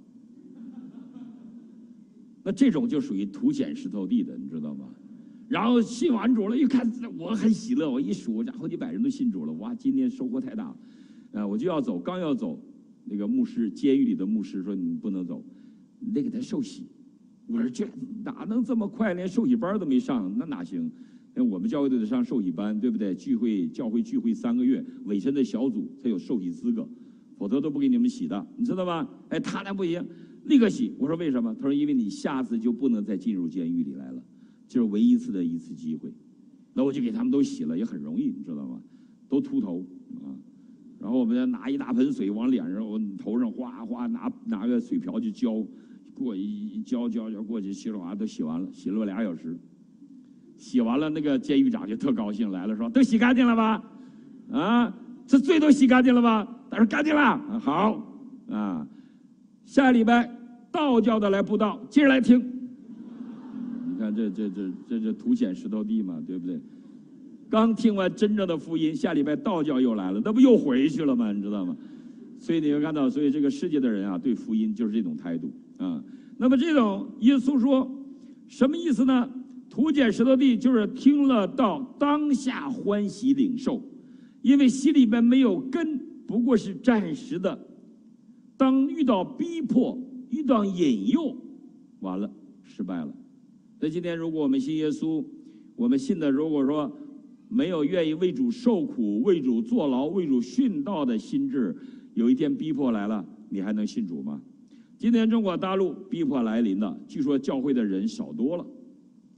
那这种就属于土浅石头地的，你知道吗？然后信完主了，一看我很喜乐，我一数，好几百人都信主了，哇！今天收获太大了，我就要走，刚要走，那个牧师，监狱里的牧师说你不能走，你得给他受洗。我说这哪能这么快，连受洗班都没上，那哪行？我们教会都得上受洗班，对不对？教会聚会3个月，委身的小组才有受洗资格，否则都不给你们洗的，你知道吗？他那不行，立刻洗。我说为什么？他说因为你下次就不能再进入监狱里来了。就是唯一的一次机会，那我就给他们都洗了，也很容易，你知道吗？都秃头然后我们拿一大盆水往脸上、我头上哗哗拿个水瓢去浇，过一浇过去，稀里哗啦都洗完了，洗了2小时，洗完了那个监狱长就特高兴来了，说都洗干净了吧？这罪都洗干净了吧？他说干净了，好下礼拜道教的来布道，接着来听。看这土浅石头地嘛，对不对？刚听完真正的福音，下礼拜道教又来了，那不又回去了吗？你知道吗？所以你会看到，所以这个世界的人对福音就是这种态度那么这种耶稣说什么意思呢？土浅石头地就是听了道，当下欢喜领受，因为心里边没有根，不过是暂时的。当遇到逼迫，遇到引诱，完了，失败了。所以今天如果我们信耶稣，我们信的如果说没有愿意为主受苦、为主坐牢、为主殉道的心志，有一天逼迫来了，你还能信主吗？今天中国大陆逼迫来临了，据说教会的人少多了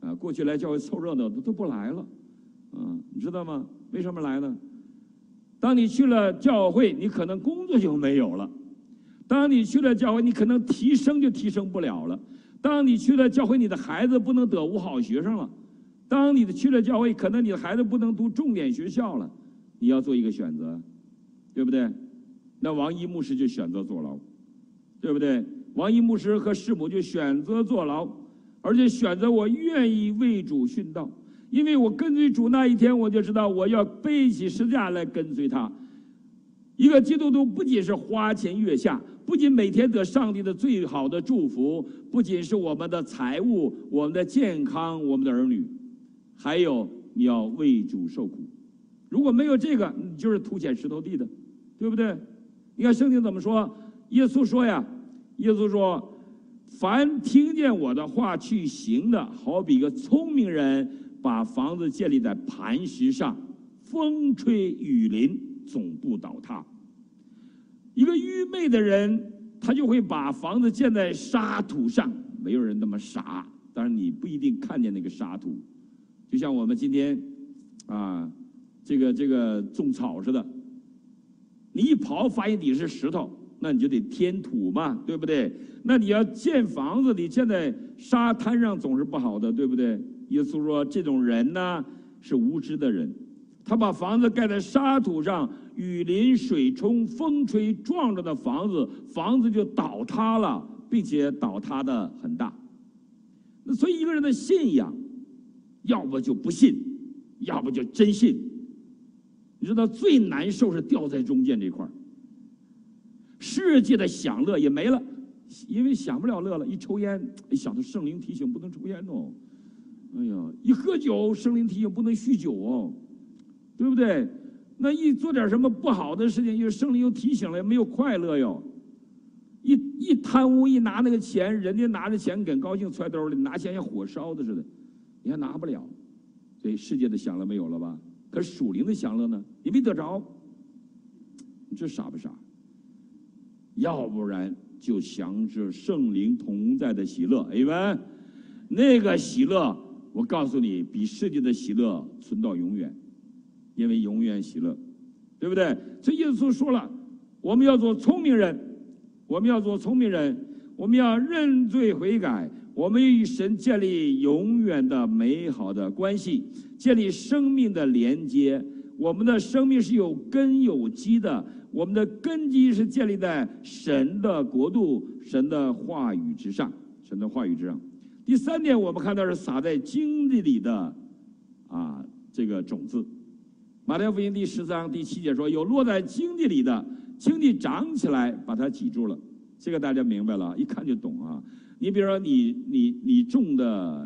啊，过去来教会凑热闹的都不来了，啊，你知道吗？为什么来呢？当你去了教会，你可能工作就没有了；当你去了教会，你可能提升就提升不了了；当你去了教会，你的孩子不能得5好学生了；当你去了教会，可能你的孩子不能读重点学校了。你要做一个选择，对不对？那王一牧师就选择坐牢，对不对？王一牧师和师母就选择坐牢，而且选择我愿意为主殉道。因为我跟随主那一天，我就知道我要背起十字架来跟随他。一个基督徒不仅是花前月下，不仅每天得上帝的最好的祝福，不仅是我们的财物、我们的健康、我们的儿女，还有你要为主受苦。如果没有这个，你就是土浅石头地的，对不对？你看圣经怎么说？耶稣说呀，耶稣说：“凡听见我的话去行的，好比一个聪明人。”把房子建立在磐石上，风吹雨淋，总不倒塌。一个愚昧的人，他就会把房子建在沙土上。没有人那么傻，当然你不一定看见那个沙土。就像我们今天啊，这个种草似的，你一刨发现底是石头，那你就得添土嘛，对不对？那你要建房子，你建在沙滩上总是不好的，对不对？耶稣说：“这种人呢是无知的人，他把房子盖在沙土上，雨淋、水冲、风吹，撞着的房子就倒塌了，并且倒塌的很大。那所以一个人的信仰，要不就不信，要不就真信。你知道最难受是掉在中间这块儿，世界的享乐也没了，因为享不了乐了。一抽烟，一想到圣灵提醒不能抽烟哦。”哎呀，一喝酒，圣灵提醒不能酗酒哦，对不对？那一做点什么不好的事情，又圣灵又提醒了，没有快乐哟。一贪污，一拿那个钱，人家拿着钱很高兴揣兜里，拿钱像火烧的似的，你还拿不了。所以世界的享乐没有了吧？可是属灵的享乐呢，你没得着。你这傻不傻？要不然就享受圣灵同在的喜乐，哎们，那个喜乐。我告诉你，比世界的喜乐存到永远，因为永远喜乐，对不对？所以耶稣说了，我们要做聪明人，我们要做聪明人，我们要认罪悔改，我们与神建立永远的美好的关系，建立生命的连接。我们的生命是有根有基的，我们的根基是建立在神的国度、神的话语之上，神的话语之上。第三点，我们看到是撒在荆棘里的这个种子。马太福音第14章第7节说，有落在荆棘里的，荆棘长起来把它挤住了。这个大家明白了，一看就懂啊。你比如说你种的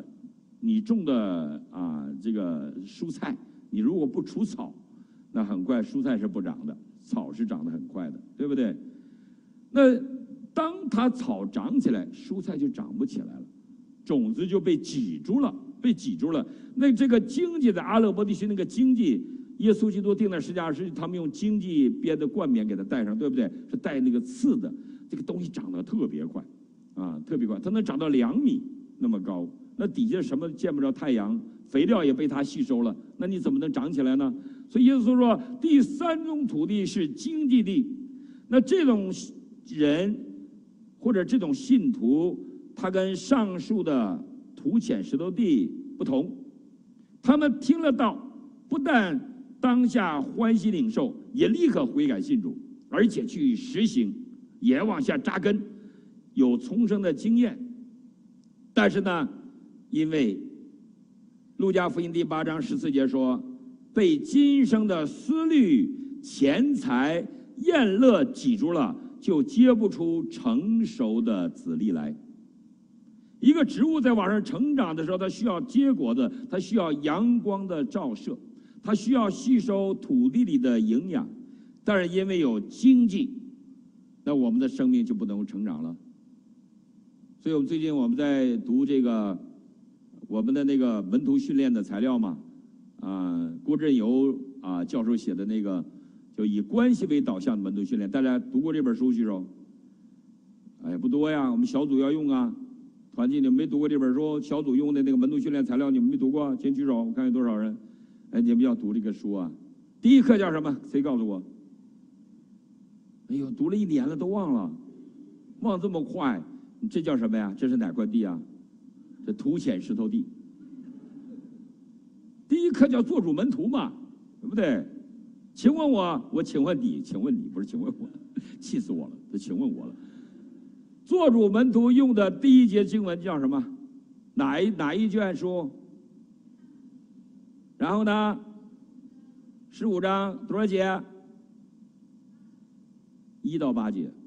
这个蔬菜，你如果不除草，那很快蔬菜是不长的，草是长得很快的，对不对？那当它草长起来，蔬菜就长不起来了。种子就被挤住了。那这个荆棘在阿勒伯地区那个荆棘，耶稣基督钉在十字架上，他们用荆棘编的冠冕给他戴上，对不对？是带那个刺的，这个东西长得特别快，特别快，它能长到2米那么高。那底下什么见不着太阳，肥料也被它吸收了，那你怎么能长起来呢？所以耶稣说，第3种土地是荆棘地。那这种人或者这种信徒，他跟上述的土浅石头地不同，他们听了道，不但当下欢喜领受，也立刻悔改信主，而且去实行，也往下扎根，有重生的经验。但是呢，因为路加福音第8章14节说，被今生的思虑、钱财、宴乐挤住了，就结不出成熟的子粒来。一个植物在往上成长的时候，它需要结果子，它需要阳光的照射，它需要吸收土地里的营养。但是因为有荆棘，那我们的生命就不能成长了。所以我们最近在读这个我们的那个门徒训练的材料嘛，郭振游教授写的那个就以关系为导向的门徒训练，大家读过这本书？举手。哎，不多呀，我们小组要用啊。 团契你们没读过这本书，小组用的那个门徒训练材料你们没读过？请举手，我看有多少人。哎，你们要读这个书啊？第一课叫什么？谁告诉我？哎呦，读了1年了都忘了，忘这么快，这叫什么呀？这是哪块地啊？这土浅石头地。第一课叫做主门徒嘛，对不对？请问我请问你，不是请问我，气死我了，都请问我了。做主门徒用的第一节经文叫什么？哪一卷书？然后呢？15章多少节？1到8节。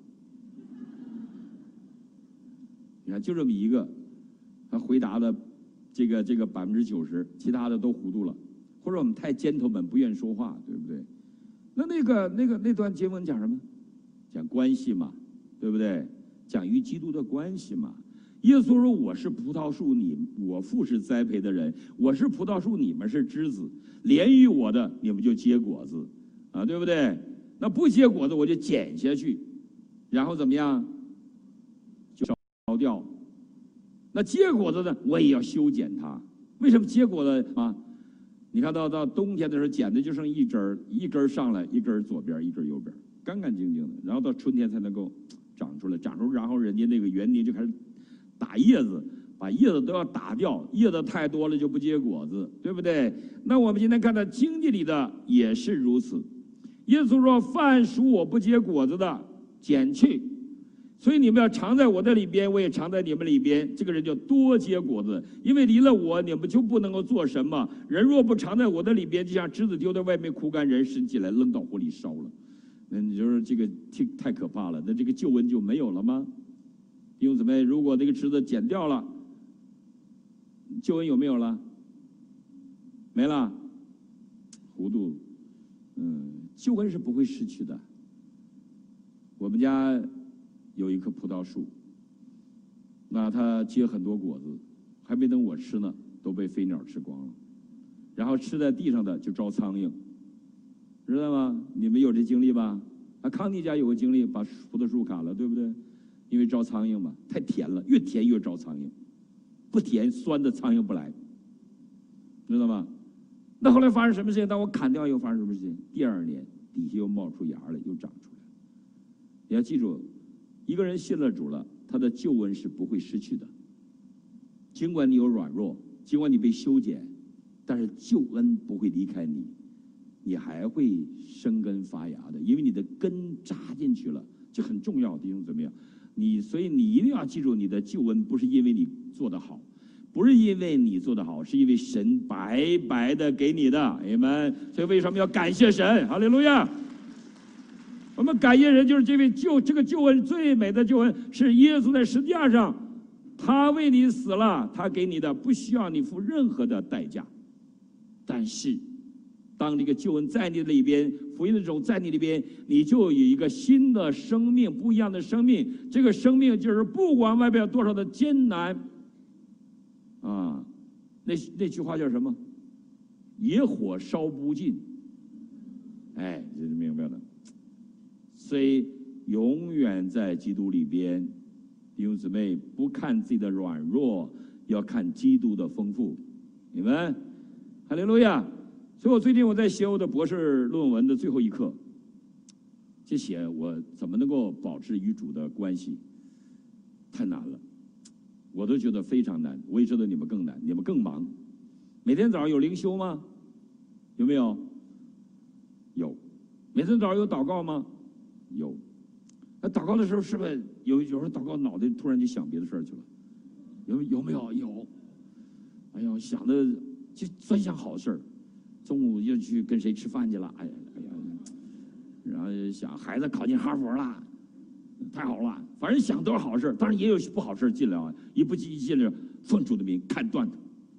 你看，就这么一个，他回答的这个90%，其他的都糊涂了，或者我们太尖头们不愿说话，对不对？那段经文讲什么？讲关系嘛，对不对？讲与基督的关系嘛。耶稣说：“我是葡萄树，我父是栽培的人，我是葡萄树，你们是枝子。连于我的，你们就结果子，啊，对不对？那不结果子，我就剪下去，然后怎么样？就烧掉。那结果子呢，我也要修剪它。为什么结果子啊？你看到冬天的时候，剪的就剩一根上来，一根左边，一根右边，干干净净的。然后到春天才能够长出来，然后人家那个园林就开始打叶子，把叶子都要打掉，叶子太多了就不结果子，对不对？那我们今天看到经济里的也是如此。耶稣说：“凡属我不结果子的，剪去。所以你们要常在我的里边，我也常在你们里边。这个人就多结果子，因为离了我，你们就不能够做什么。人若不常在我的里边，就像枝子丢在外面枯干，人拾起来扔到火里烧了。那你就是这个太可怕了。那这个救恩就没有了吗？弟兄姊妹，如果这个枝子剪掉了，救恩有没有了？没了，糊涂。救恩是不会失去的。我们家有一棵葡萄树，那它结很多果子，还没等我吃呢，都被飞鸟吃光了。然后吃在地上的就招苍蝇，知道吗？你们有这经历吧？康妮家有个经历，把葡萄树砍了，对不对？因为招苍蝇嘛，太甜了，越甜越招苍蝇，不甜酸的苍蝇不来，知道吗？那后来发生什么事情？当我砍掉以后发生什么事情？第2年底下又冒出芽来，又长出来。你要记住，一个人信了主了，他的救恩是不会失去的。尽管你有软弱，尽管你被修剪，但是救恩不会离开你，你还会生根发芽的，因为你的根扎进去了，这很重要。弟兄姊妹，所以你一定要记住，你的救恩不是因为你做得好，不是因为你做得好，是因为神白白的给你的，阿们。所以为什么要感谢神？哈利路亚！我们感谢神，就是这位这个救恩最美的救恩是耶稣在十字架上，他为你死了，他给你的不需要你付任何的代价。但是当这个救恩在你的里边，福音的种在你里边，你就有一个新的生命，不一样的生命。这个生命就是不管外边有多少的艰难啊，那句话叫什么？野火烧不尽。哎，这是明白了。所以永远在基督里边，弟兄姊妹，不看自己的软弱，要看基督的丰富。你们，哈利路亚！所以我最近在写我的博士论文的最后一课，就写我怎么能够保持与主的关系，太难了，我都觉得非常难。我也知道你们更难，你们更忙。每天早上有灵修吗？有没有？有。每天早上有祷告吗？有。那祷告的时候是不是有时候祷告脑袋突然就想别的事儿去了？有没有？有。哎呦，想的就专想好事儿。中午又去跟谁吃饭去了？哎呀，然后想孩子考进哈佛了，太好了。反正想都是好事，当然也有不好事进来啊。一进来，奉主的名砍断他，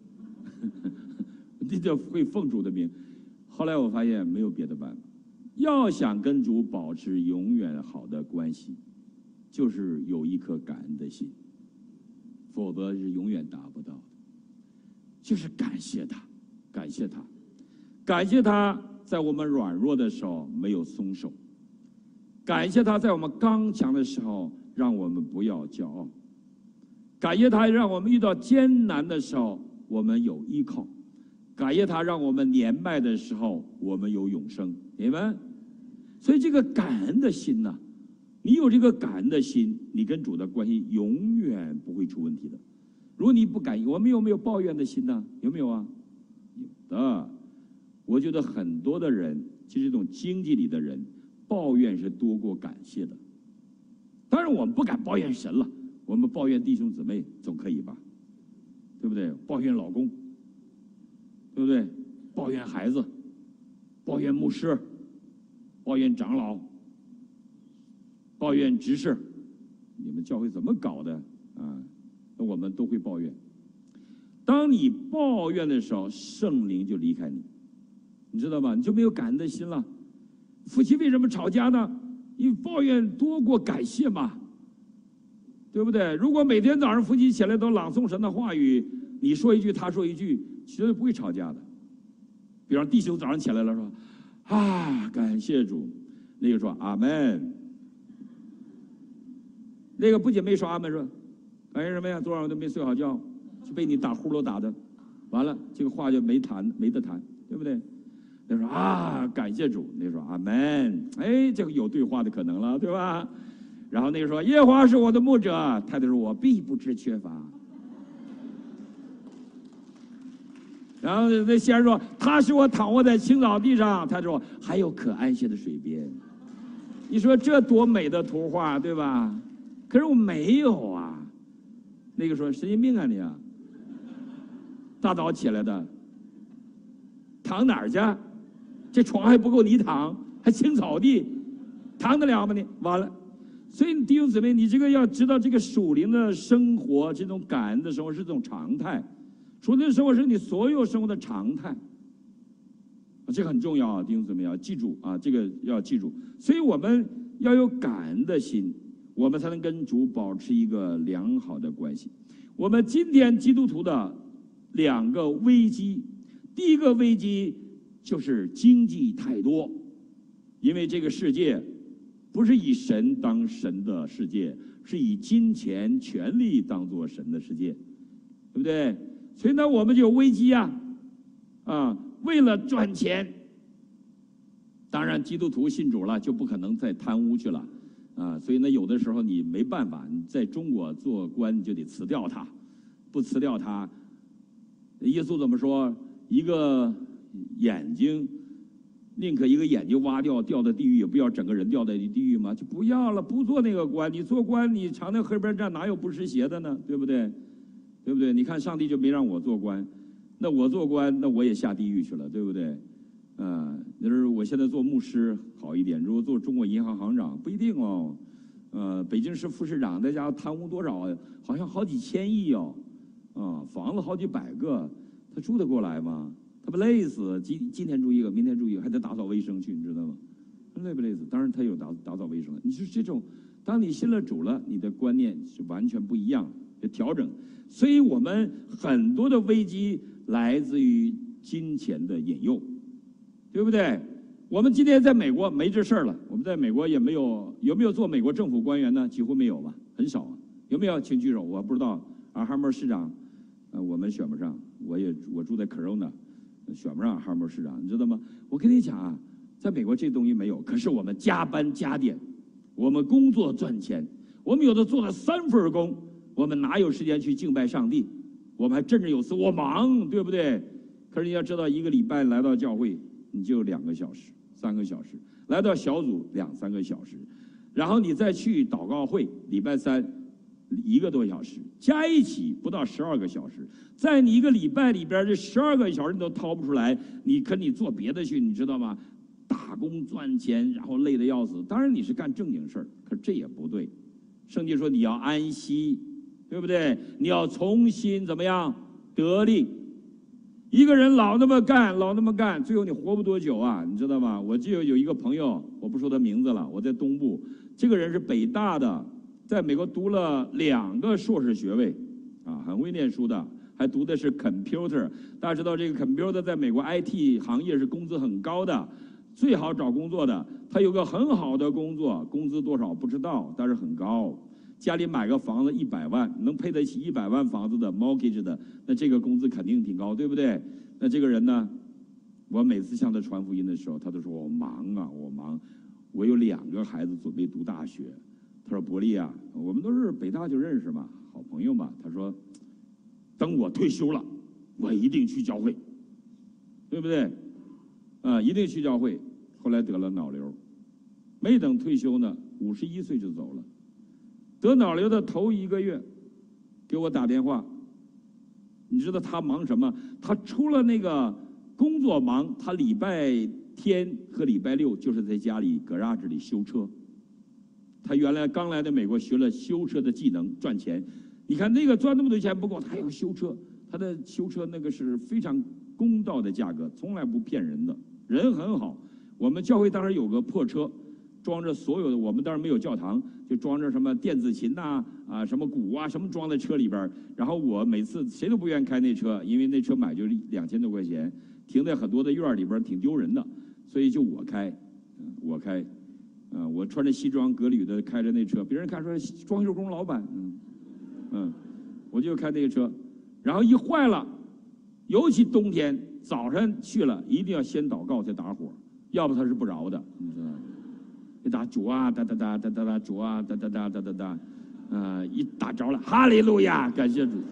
这叫会奉主的名。后来我发现没有别的办法，要想跟主保持永远好的关系，就是有一颗感恩的心，否则是永远达不到的。就是感谢他，感谢他。感谢他在我们软弱的时候没有松手，感谢他在我们刚强的时候让我们不要骄傲， 感谢他让我们遇到艰难的时候我们有依靠，感谢他让我们年迈的时候我们有永生，明白？所以这个感恩的心呢，你有这个感恩的心，你跟主的关系永远不会出问题的。如果你不感恩，我们有没有抱怨的心呢？有没有啊？有的。我觉得很多的人，其实这种经济里的人，抱怨是多过感谢的。当然我们不敢抱怨神了，我们抱怨弟兄姊妹总可以吧？对不对？抱怨老公，对不对？抱怨孩子，抱怨牧师，抱怨长老，抱怨执事，你们教会怎么搞的啊？那我们都会抱怨。当你抱怨的时候，圣灵就离开你，你知道吗？你就没有感恩的心了。夫妻为什么吵架呢？因为抱怨多过感谢嘛，对不对？如果每天早上夫妻起来都朗诵神的话语，你说一句他说一句，绝对不会吵架的。比方弟兄早上起来了说啊，感谢主，那个说阿门，那个不仅没说阿门，说感谢什么呀？昨晚我都没睡好觉，就被你打呼噜打的，完了这个话就没得谈，对不对？那说啊，感谢主，那说阿门，哎，这个有对话的可能了，对吧？然后那个说耶和华是我的牧者，太太说我必不致缺乏。然后那先生说他使我躺卧在青草地上，他说还有可安歇的水边。你说这多美的图画，对吧？可是我没有啊。那个说神经病啊你啊，大早起来的，躺哪儿去？这床还不够你躺，还青草地，躺得了吗你？完了。所以弟兄姊妹，你这个要知道，这个属灵的生活，这种感恩的生活是这种常态，属灵的生活是你所有生活的常态，这个很重要啊，弟兄姊妹要记住啊，这个要记住。所以我们要有感恩的心，我们才能跟主保持一个良好的关系。我们今天基督徒的两个危机，第一个危机就是经济太多，因为这个世界不是以神当神的世界，是以金钱权力当作神的世界，对不对？所以呢我们就有危机啊，为了赚钱，当然基督徒信主了就不可能再贪污去了啊，所以呢有的时候你没办法，你在中国做官你就得辞掉他，不辞掉他，耶稣怎么说？一个眼睛宁可一个眼睛挖掉，掉到地狱，也不要整个人掉在地狱吗？就不要了，不做那个官。你做官，你常在河边站，哪有不湿鞋的呢？对不对？对不对？你看上帝就没让我做官，那我做官，那我也下地狱去了，对不对？就是我现在做牧师好一点，如果做中国银行行长不一定哦。北京市副市长在家贪污多少啊？好像好几千亿哦，房子好几百个，他住得过来吗？他不累死？今天住一个，明天住一个，还得打扫卫生去，你知道吗？累不累死？当然他有打扫卫生了。你说这种，当你信了主了，你的观念是完全不一样的，调整。所以我们很多的危机来自于金钱的引诱，对不对？我们今天在美国没这事儿了，我们在美国也没有，有没有做美国政府官员呢？几乎没有吧，很少啊。有没有？请举手。我不知道。哈默市长，我们选不上。我住在 Corona。选不上哈默市长，你知道吗？我跟你讲啊，在美国这东西没有，可是我们加班加点，我们工作赚钱，我们有的做了3份工，我们哪有时间去敬拜上帝？我们还振振有词，我忙，对不对？可是你要知道，一个礼拜来到教会，你就2个小时、3个小时，来到小组2、3个小时，然后你再去祷告会，礼拜3。1个多小时，加一起不到12个小时，在你一个礼拜里边，这12个小时你都掏不出来，你做别的去，你知道吗？打工赚钱，然后累得要死。当然你是干正经事儿，可这也不对。圣经说你要安息，对不对？你要重新怎么样得力？一个人老那么干，最后你活不多久啊，你知道吗？我记得有一个朋友，我不说他名字了，我在东部，这个人是北大的。在美国读了2个硕士学位，很会念书的，还读的是 computer。大家知道这个 computer 在美国 IT 行业是工资很高的，最好找工作的。他有个很好的工作，工资多少不知道，但是很高。 家里买个房子100万，能配得起100万房子的 mortgage 的，那这个工资肯定挺高，对不对？那这个人呢，我每次向他传福音的时候，他都说我忙啊，我忙，我有2个孩子准备读大学。他说伯利啊，我们都是北大就认识嘛，好朋友嘛。他说，等我退休了，我一定去教会，对不对？一定去教会。后来得了脑瘤，没等退休呢，51岁就走了。得脑瘤的头1个月，给我打电话。你知道他忙什么？他除了那个工作忙，他礼拜天和礼拜六就是在家里 garage 里修车。他原来刚来的美国，学了修车的技能赚钱。你看那个赚那么多钱不够，他还要修车。他的修车那个是非常公道的价格，从来不骗人的，人很好。我们教会当时有个破车，装着所有的，我们当时没有教堂，就装着什么电子琴呐、什么鼓啊，什么装在车里边。然后我每次谁都不愿意开那车，因为那车买就2000多块钱，停在很多的院里边挺丢人的，所以就我开。我穿着西装革履的开着那车，别人看说装修工老板，我就开那个车，然后一坏了，尤其冬天早上去了，一定要先祷告再打火，要不他是不着的，你知道吗？一打主啊哒哒哒哒哒哒，主啊哒哒哒哒哒哒，一打着了，哈利路亚，感谢主。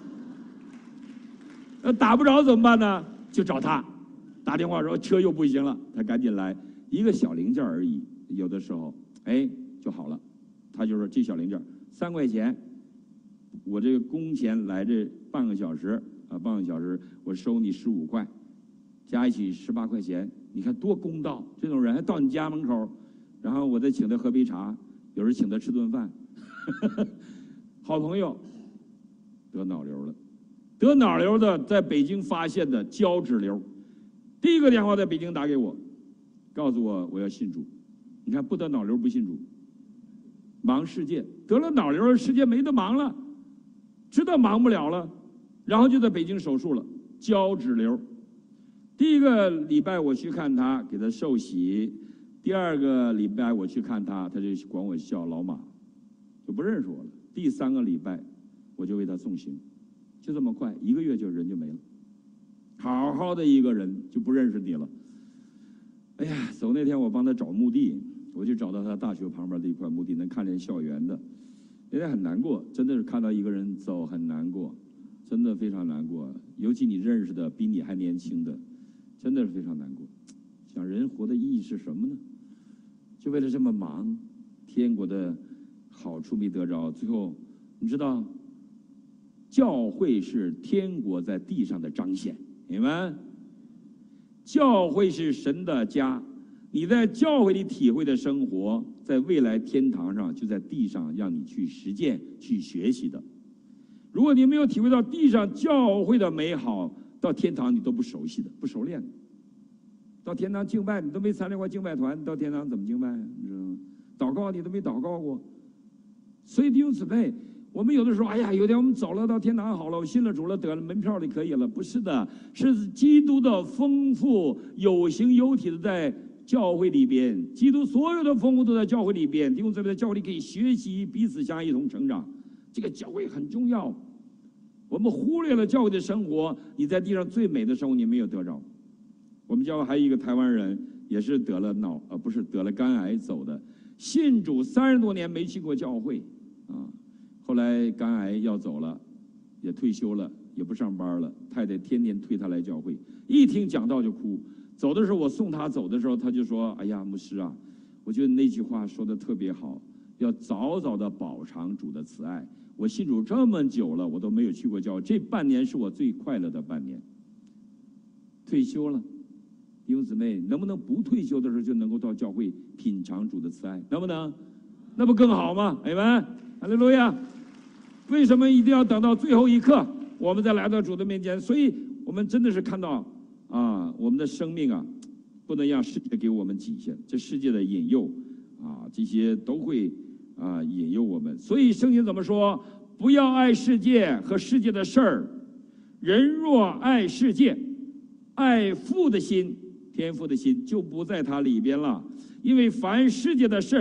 打不着怎么办呢？就找他，打电话说车又不行了，他赶紧来，一个小零件而已，有的时候就好了。他就说这小零件3块钱，我这个工钱来这半个小时我收你15块，加一起18块钱，你看多公道！这种人还到你家门口，然后我再请他喝杯茶，有时请他吃顿饭。好朋友得脑瘤了，得脑瘤的在北京发现的胶质瘤，第一个电话在北京打给我，告诉我我要信主。你看不得脑瘤不信主，忙世界，得了脑瘤世界没得忙了，知道忙不了了，然后就在北京手术了，胶质瘤。第1个礼拜我去看他，给他受洗；第2个礼拜我去看他，他就管我叫老马，就不认识我了。第3个礼拜我就为他送行，就这么快，1个月就人就没了。好好的一个人就不认识你了。哎呀，走那天我帮他找墓地，我就找到他大学旁边的一块墓地，能看见校园的。那天很难过，真的是看到一个人走很难过，真的非常难过。尤其你认识的比你还年轻的，真的是非常难过。想人活的意义是什么呢？就为了这么忙，天国的好处没得着，最后你知道，教会是天国在地上的彰显，明白？教会是神的家，你在教会里体会的生活，在未来天堂上就在地上让你去实践、去学习的。如果你没有体会到地上教会的美好，到天堂你都不熟悉的、不熟练的。到天堂敬拜你都没参加过敬拜团，到天堂怎么敬拜？你知道吗？祷告你都没祷告过。所以弟兄姊妹，我们有的时候，哎呀，有天我们走了到天堂好了，我信了主了，得了门票就可以了。不是的，是基督的丰富有形有体的在教会里边，基督所有的丰富都在教会里边。弟兄姊妹，在教会里可以学习，彼此相爱，一同成长。这个教会很重要。我们忽略了教会的生活，你在地上最美的生活你没有得着。我们教会还有一个台湾人，也是得了得了肝癌走的，信主30多年没去过教会啊。后来肝癌要走了，也退休了，也不上班了。太太天天推他来教会，一听讲道就哭。走的时候，我送他走的时候，他就说：“哎呀，牧师啊，我觉得那句话说的特别好，要早早的饱尝主的慈爱。我信主这么久了，我都没有去过教会，这半年是我最快乐的半年。退休了，弟兄姊妹，能不能不退休的时候就能够到教会品尝主的慈爱？能不能？那不更好吗？阿们，哈利路亚！为什么一定要等到最后一刻，我们再来到主的面前？所以我们真的是看到啊，我们的生命啊，不能让世界给我们极限。这世界的引诱啊，这些都会引诱我们。所以圣经怎么说？不要爱世界和世界的事儿。人若爱世界，爱父的心，天父的心就不在他里边了。因为凡世界的事儿，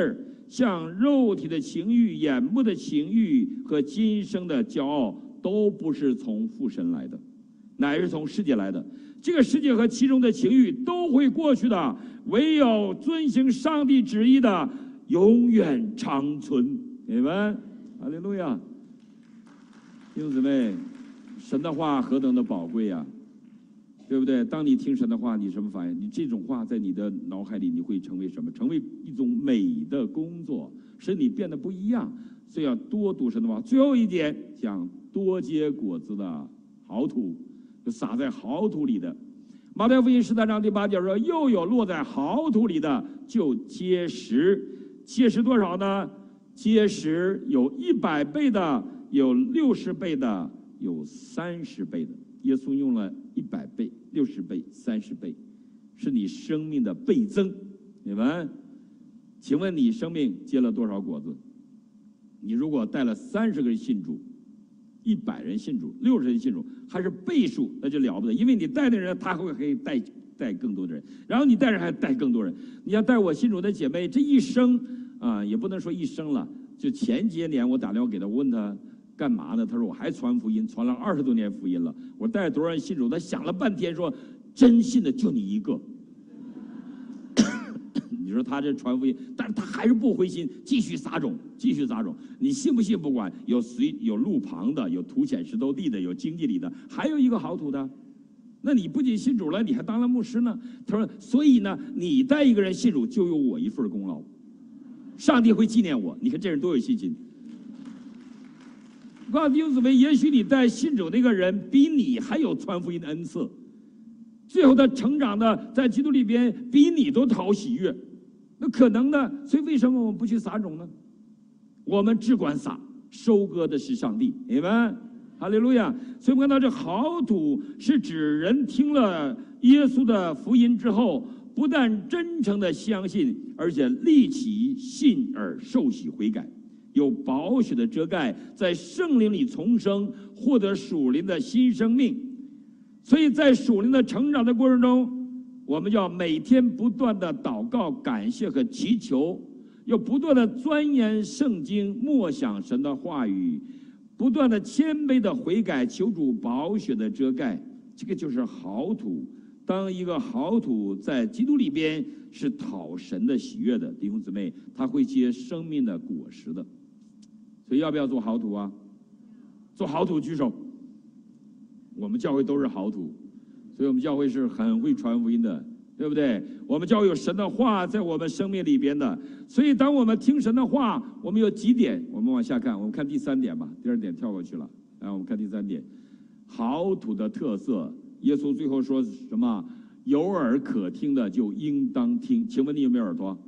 像肉体的情欲、眼目的情欲和今生的骄傲，都不是从父神来的，乃是从世界来的。这个世界和其中的情欲都会过去的，唯有遵行上帝旨意的，永远长存。阿们，哈利路亚。弟兄姊妹，神的话何等的宝贵呀，对不对？当你听神的话，你什么反应？你这种话在你的脑海里，你会成为什么？成为一种美的工作，使你变得不一样。所以要多读神的话。最后一点，讲多结果子的好土，就撒在好土里的。马太福音13章第8节说：“又有落在好土里的，就结实。结实多少呢？结实有100倍的，有60倍的，有30倍的。”耶稣用了100倍、60倍、30倍，是你生命的倍增。你们，请问你生命结了多少果子？你如果带了30个人信主，100人信主，60人信主，还是倍数，那就了不得。因为你带的人，他会可以带更多的人，然后你带人还带更多人。你要带我信主的姐妹，这一生啊，也不能说一生了，就前些年我打电话给她，我问她干嘛呢？她说我还传福音，传了20多年福音了。我带多少人信主？她想了半天说，真信的就你一个。你说他这传福音，但是他还是不灰心，继续撒种，继续撒种。你信不信不管，有路旁的，有土浅石头地的，有荆棘里的，还有一个好土的。那你不仅信主了，你还当了牧师呢。他说，所以呢，你带一个人信主，就有我一份功劳，上帝会纪念我。你看这人多有信心。我告诉弟兄姊妹，也许你带信主那个人比你还有传福音的恩赐，最后他成长的在基督里边比你都讨喜悦。那可能的，所以为什么我们不去撒种呢？我们只管撒，收割的是上帝，明白？哈利路亚！所以我们看到这好土是指人听了耶稣的福音之后，不但真诚的相信，而且立即信而受洗悔改，有宝血的遮盖，在圣灵里重生，获得属灵的新生命。所以在属灵的成长的过程中，我们要每天不断的祷告、感谢和祈求，要不断的钻研圣经，默想神的话语，不断的谦卑的悔改，求主宝血的遮盖。这个就是好土。当一个好土在基督里边是讨神的喜悦的，弟兄姊妹，他会结生命的果实的。所以要不要做好土啊？做好土举手。我们教会都是好土。所以我们教会是很会传福音的，对不对？我们教会有神的话在我们生命里边的，所以当我们听神的话，我们有几点，我们往下看，我们看第3点吧，第2点跳过去了。来，我们看第3点，好土的特色。耶稣最后说什么？有耳可听的就应当听。请问你有没有耳朵？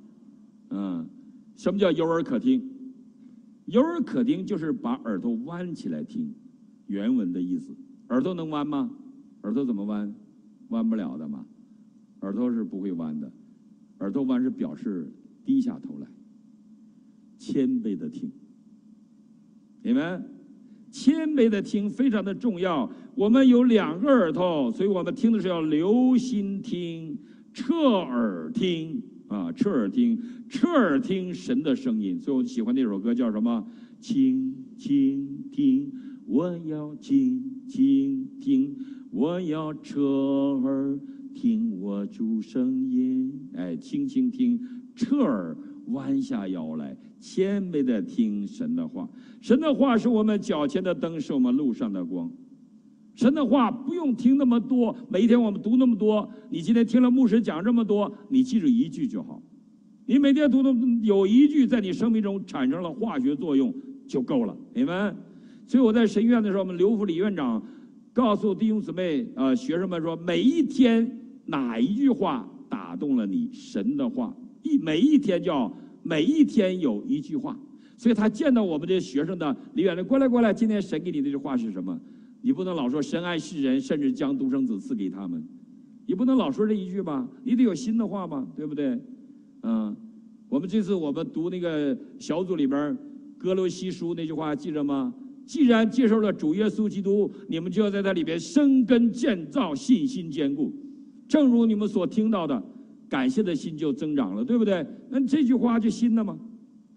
什么叫有耳可听？有耳可听就是把耳朵弯起来听，原文的意思。耳朵能弯吗？耳朵怎么弯？弯不了的嘛，耳朵是不会弯的。耳朵弯是表示低下头来，谦卑的听。你们谦卑的听非常的重要。我们有2个耳朵，所以我们听的是要留心听，侧耳听啊，侧耳听神的声音。所以我喜欢那首歌叫什么？倾听听，我要倾听。我要侧耳听我主声音，轻轻听，侧耳弯下腰来，谦卑的听神的话。神的话是我们脚前的灯，是我们路上的光。神的话不用听那么多，每一天我们读那么多。你今天听了牧师讲这么多，你记住1句就好。你每天读的有1句在你生命中产生了化学作用就够了，明白？所以我在神院的时候，我们刘福李院长告诉弟兄姊妹学生们说，每一天哪一句话打动了你？神的话，每一天有1句话。所以他见到我们这些学生的李远的，过来，今天神给你的这句话是什么？你不能老说神爱世人，甚至将独生子赐给他们，你不能老说这1句吧？你得有新的话吧，对不对？我们这次我们读那个小组里边哥罗西书那句话记着吗？既然接受了主耶稣基督，你们就要在它里边生根建造，信心坚固。正如你们所听到的，感谢的心就增长了，对不对？那这句话就新的吗？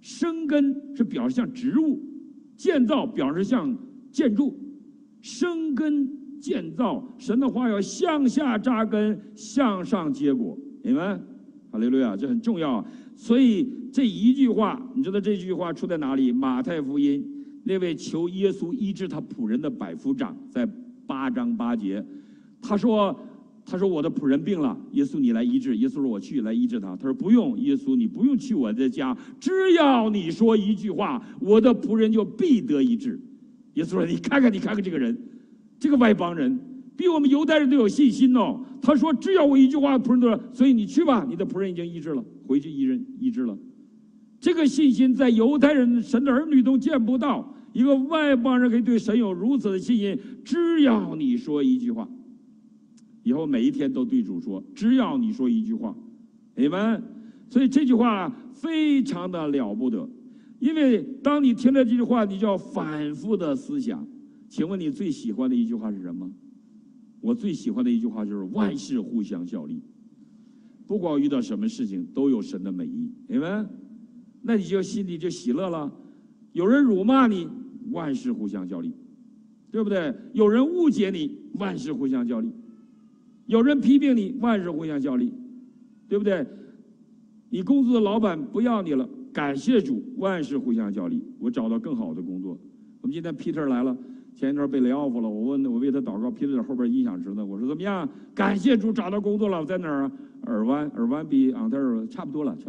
生根是表示像植物，建造表示像建筑。生根建造，神的话要向下扎根，向上结果。你们，哈利路亚，这很重要。所以这一句话，你知道这句话出在哪里？马太福音那位求耶稣医治他仆人的百夫长，在8章8节，他说我的仆人病了，耶稣你来医治。耶稣说我去来医治他。他说不用，耶稣你不用去我的家，只要你说一句话，我的仆人就必得医治。耶稣说你看看这个人，这个外邦人比我们犹太人都有信心哦。他说只要我一句话，仆人都说，所以你去吧，你的仆人已经医治了，回去医治了。这个信心在犹太人神的儿女都见不到，一个外邦人可以对神有如此的信心，只要你说一句话。以后每一天都对主说，只要你说一句话，你们，所以这句话非常的了不得。因为当你听了这句话，你就要反复的思想。请问你最喜欢的一句话是什么？我最喜欢的一句话就是万事互相效力，不管遇到什么事情都有神的美意，你们，那你就心里就喜乐了。有人辱骂你，万事互相效力，对不对？有人误解你，万事互相效力；有人批评你，万事互相效力，对不对？你工作的老板不要你了，感谢主，万事互相效力，我找到更好的工作。我们今天 Peter 来了，前一段被雷 off 了，我为他祷告 ，Peter 在后边音响室呢，我说怎么样？感谢主找到工作了，我在哪儿啊？尔湾比昂特尔差不多了，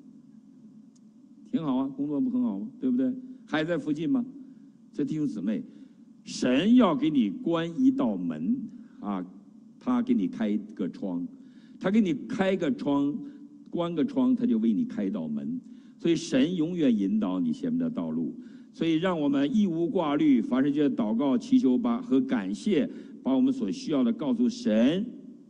挺好啊，工作不很好吗？对不对？还在附近吗？这弟兄姊妹，神要给你关一道门啊，他给你开个窗，他给你开个窗，关个窗，他就为你开道门。所以神永远引导你前面的道路。所以让我们一无挂虑，凡事就祷告祈求吧和感谢，把我们所需要的告诉神，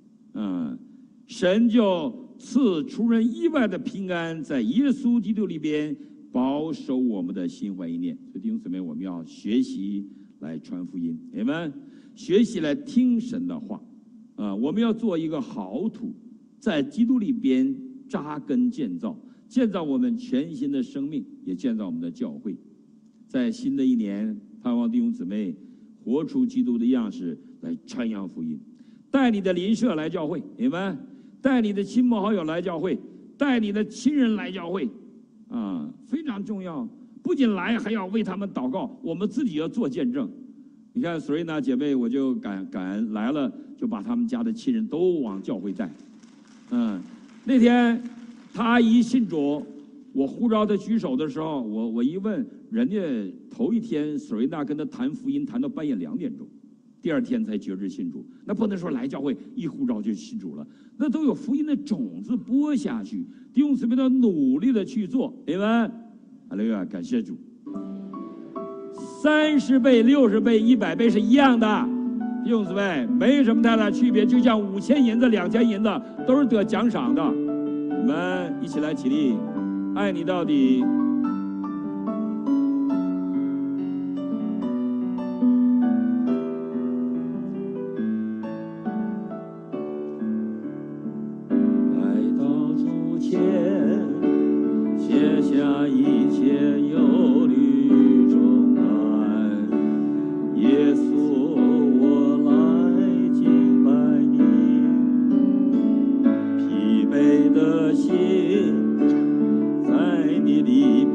神就赐出人意外的平安，在耶稣基督里边保守我们的心怀意念。所以弟兄姊妹，我们要学习来传福音，你们学习来听神的话，我们要做一个好土，在基督里边扎根建造我们全新的生命，也建造我们的教会。在新的一年，盼望弟兄姊妹活出基督的样式来传扬福音，带你的邻舍来教会，你们带你的亲朋好友来教会，带你的亲人来教会，非常重要。不仅来，还要为他们祷告，我们自己要做见证。你看索瑞娜姐妹，我就感恩来了，就把他们家的亲人都往教会带。那天她一信主，我呼召她举手的时候，我一问，人家头一天索瑞娜跟他谈福音谈到半夜2点钟，第二天才决志信主。那不能说来教会一呼召就信主了，那都有福音的种子播下去，弟兄姊妹要努力的去做，明白？哈利路亚，感谢主。30倍、60倍、100倍是一样的，弟兄姊妹没什么太大区别，就像5000银子、2000银子都是得奖赏的。我们一起来起立，爱你到底。 的心，在你里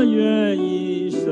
愿一生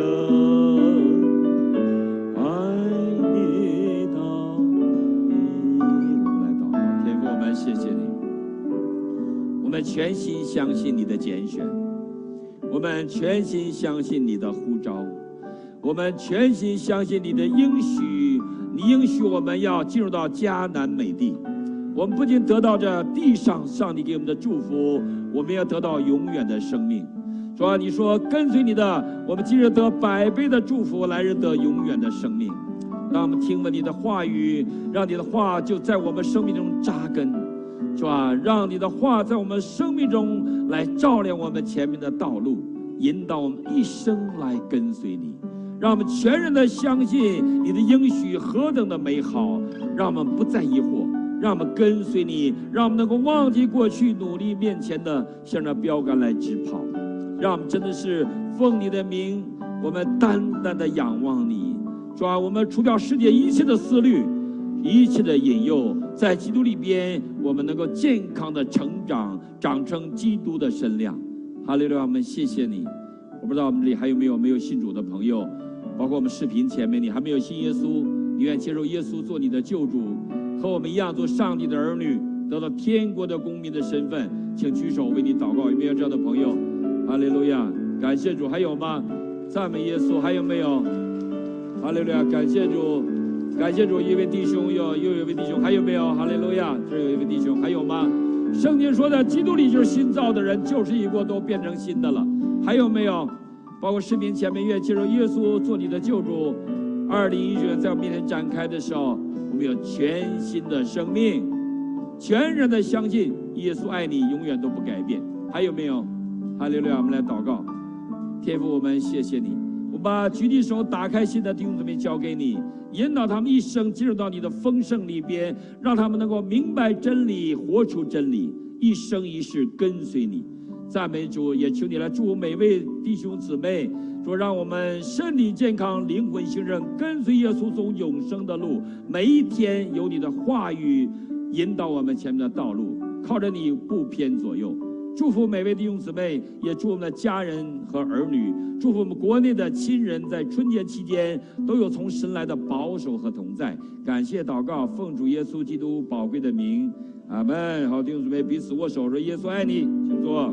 爱你到底。 我们来祷告，天父，我们谢谢你，我们全心相信你的拣选，我们全心相信你的呼召，我们全心相信你的应许。你应许我们要进入到迦南美地，我们不仅得到这地上上帝给我们的祝福，我们要得到永远的生命。主啊，你说跟随你的，我们今日得100倍的祝福，来日得永远的生命。让我们听了你的话语，让你的话就在我们生命中扎根，是吧？让你的话在我们生命中来照亮我们前面的道路，引导我们一生来跟随你。让我们全然的相信你的应许何等的美好，让我们不再疑惑，让我们跟随你，让我们能够忘记过去，努力面前的向着标杆来直跑。让我们真的是奉你的名，我们单单的仰望你。主啊，我们除掉世界一切的思虑，一切的引诱，在基督里边，我们能够健康的成长，长成基督的身量。哈利路亚！我们谢谢你。我不知道我们这里还有没有信主的朋友，包括我们视频前面，你还没有信耶稣，你愿接受耶稣做你的救主，和我们一样做上帝的儿女，得到天国的公民的身份，请举手为你祷告。有没有这样的朋友？哈利路亚！感谢主。还有吗？赞美耶稣。还有没有？哈利路亚！感谢主，感谢主。一位弟兄又有一位弟兄，还有没有？哈利路亚！这有一位弟兄，还有吗？圣经说的，基督里就是新造的人，旧事已过，都变成新的了。还有没有？包括视频前面愿接受耶稣做你的救主，2019年在我面前展开的时候，我们有全新的生命，全然的相信耶稣爱你，永远都不改变。还有没有？哈利路亚！我们来祷告。天父，我们谢谢你，我把举起手打开心的弟兄姊妹交给你，引导他们一生进入到你的丰盛里边，让他们能够明白真理，活出真理，一生一世跟随你。赞美主，也求你来祝福每位弟兄姊妹，说让我们身体健康，灵魂兴盛，跟随耶稣走永生的路。每一天有你的话语引导我们前面的道路，靠着你不偏左右。祝福每位弟兄姊妹，也祝我们的家人和儿女，祝福我们国内的亲人，在春节期间都有从神来的保守和同在。感谢祷告，奉主耶稣基督宝贵的名，阿们。好，弟兄姊妹彼此握手，说耶稣爱你，请坐。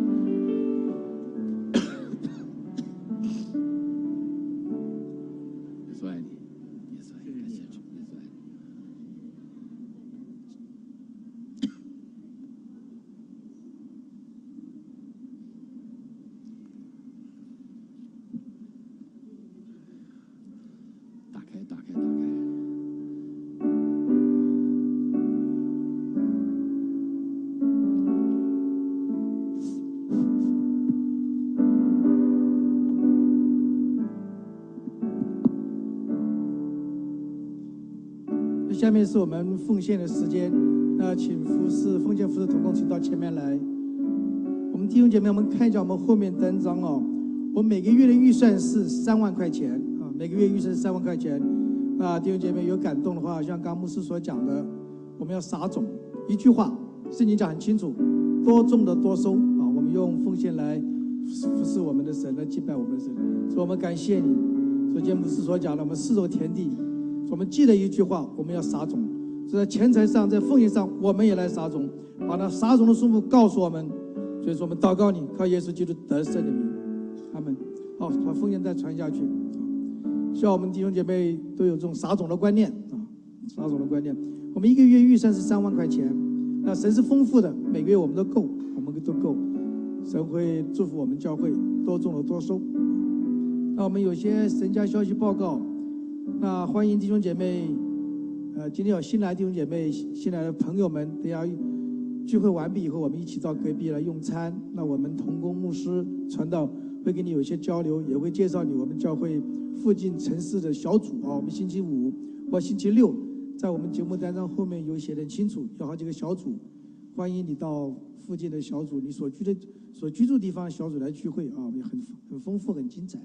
下面是我们奉献的时间，请奉献服侍同工请到前面来。我们弟兄姐妹，我们看一下我们后面单张哦。我每个月的预算是3万块钱啊，每个月预算是3万块钱。那弟兄姐妹有感动的话，像刚牧师所讲的，我们要撒种。一句话，圣经讲很清楚，多种的多收啊。我们用奉献来服侍我们的神，来敬拜我们的神。所以我们感谢你。所以今天牧师所讲的，我们四周田地。我们记得一句话，我们要撒种。在钱财上，在奉献上，我们也来撒种，把那撒种的数目告诉我们。所以说，我们祷告你，靠耶稣基督得胜的名，阿们。好，把奉献再传下去。希望我们弟兄姐妹都有这种撒种的观念啊，撒种的观念。我们一个月预算是3万块钱，那神是丰富的，每个月我们都够，神会祝福我们教会多种的多收。那我们有些神家消息报告。那欢迎弟兄姐妹，今天有新来弟兄姐妹、新来的朋友们，等下聚会完毕以后，我们一起到隔壁来用餐。那我们同工牧师传道会跟你有一些交流，也会介绍你我们教会附近城市的小组啊。我们星期5或星期6，在我们节目单上后面有写得清楚，有好几个小组，欢迎你到附近的小组，你所居住地方的小组来聚会啊，很丰富，很精彩。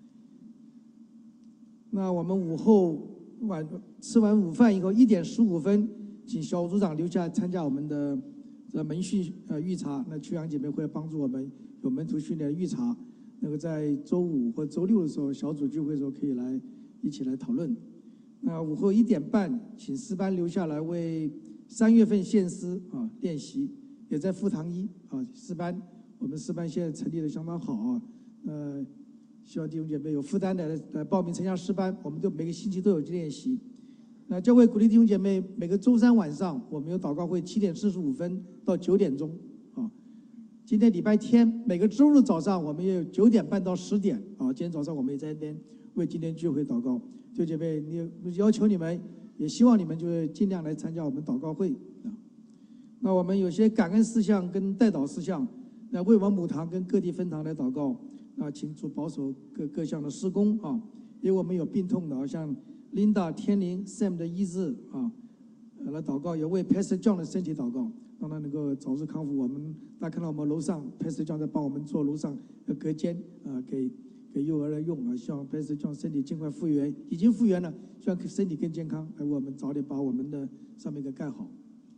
那我们午后吃完午饭以后1点15分，请小组长留下参加我们的门训预查。那秋阳姐妹会帮助我们有门徒训练预查。 那个在周5或周6的时候小组聚会的时候可以来一起来讨论。那午后1点半，请诗班留下来为3月份献诗练习，也在副堂1诗班，我们诗班现在成立的相当好希望弟兄姐妹有负担的来报名参加诗班，我们每个星期都有去练习。那教会鼓励弟兄姐妹，每个周3晚上我们有祷告会，7点45分到9点钟今天礼拜天，每个周日早上我们也有9点半到10点今天早上我们也在那边为今天聚会祷告。弟兄姐妹，要求你们，也希望你们就尽量来参加我们祷告会那我们有些感恩事项跟代祷事项，那为我们母堂跟各地分堂来祷告请主保守各项的施工因为我们有病痛的像 Linda、天灵、Sam 的医治来祷告，也为 Pastor John 的身体祷告，让他能够早日康复。大家看到我们楼上 Pastor John 在帮我们做楼上的隔间给幼儿来用希望 Pastor John 身体尽快复原，已经复原了，希望身体更健康，我们早点把我们的上面给盖好。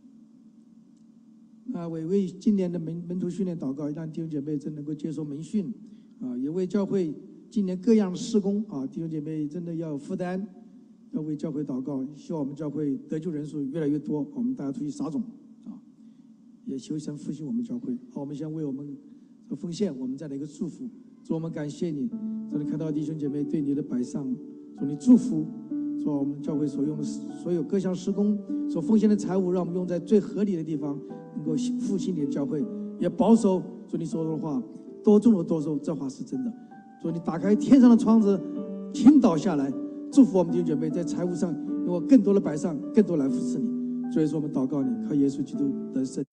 我为今年的门徒训练祷告，让弟兄姐妹真能够接受门训也为教会今年各样的事工弟兄姐妹真的要有负担，要为教会祷告，希望我们教会得救人数越来越多，我们大家出去撒种也求神复兴我们教会。好，我们先为我们的奉献，我们再来一个祝福。主，我们感谢你，主，你看到弟兄姐妹对你的摆上，主你祝福，主我们教会所用的所有各项施工所奉献的财物，让我们用在最合理的地方，能够复兴你的教会，也保守主你说的话，多种的多收，这话是真的。主，你打开天上的窗子，倾倒下来，祝福我们弟兄姐妹在财务上能够更多的摆上，更多来服侍你。所以说，我们祷告你，靠耶稣基督的圣。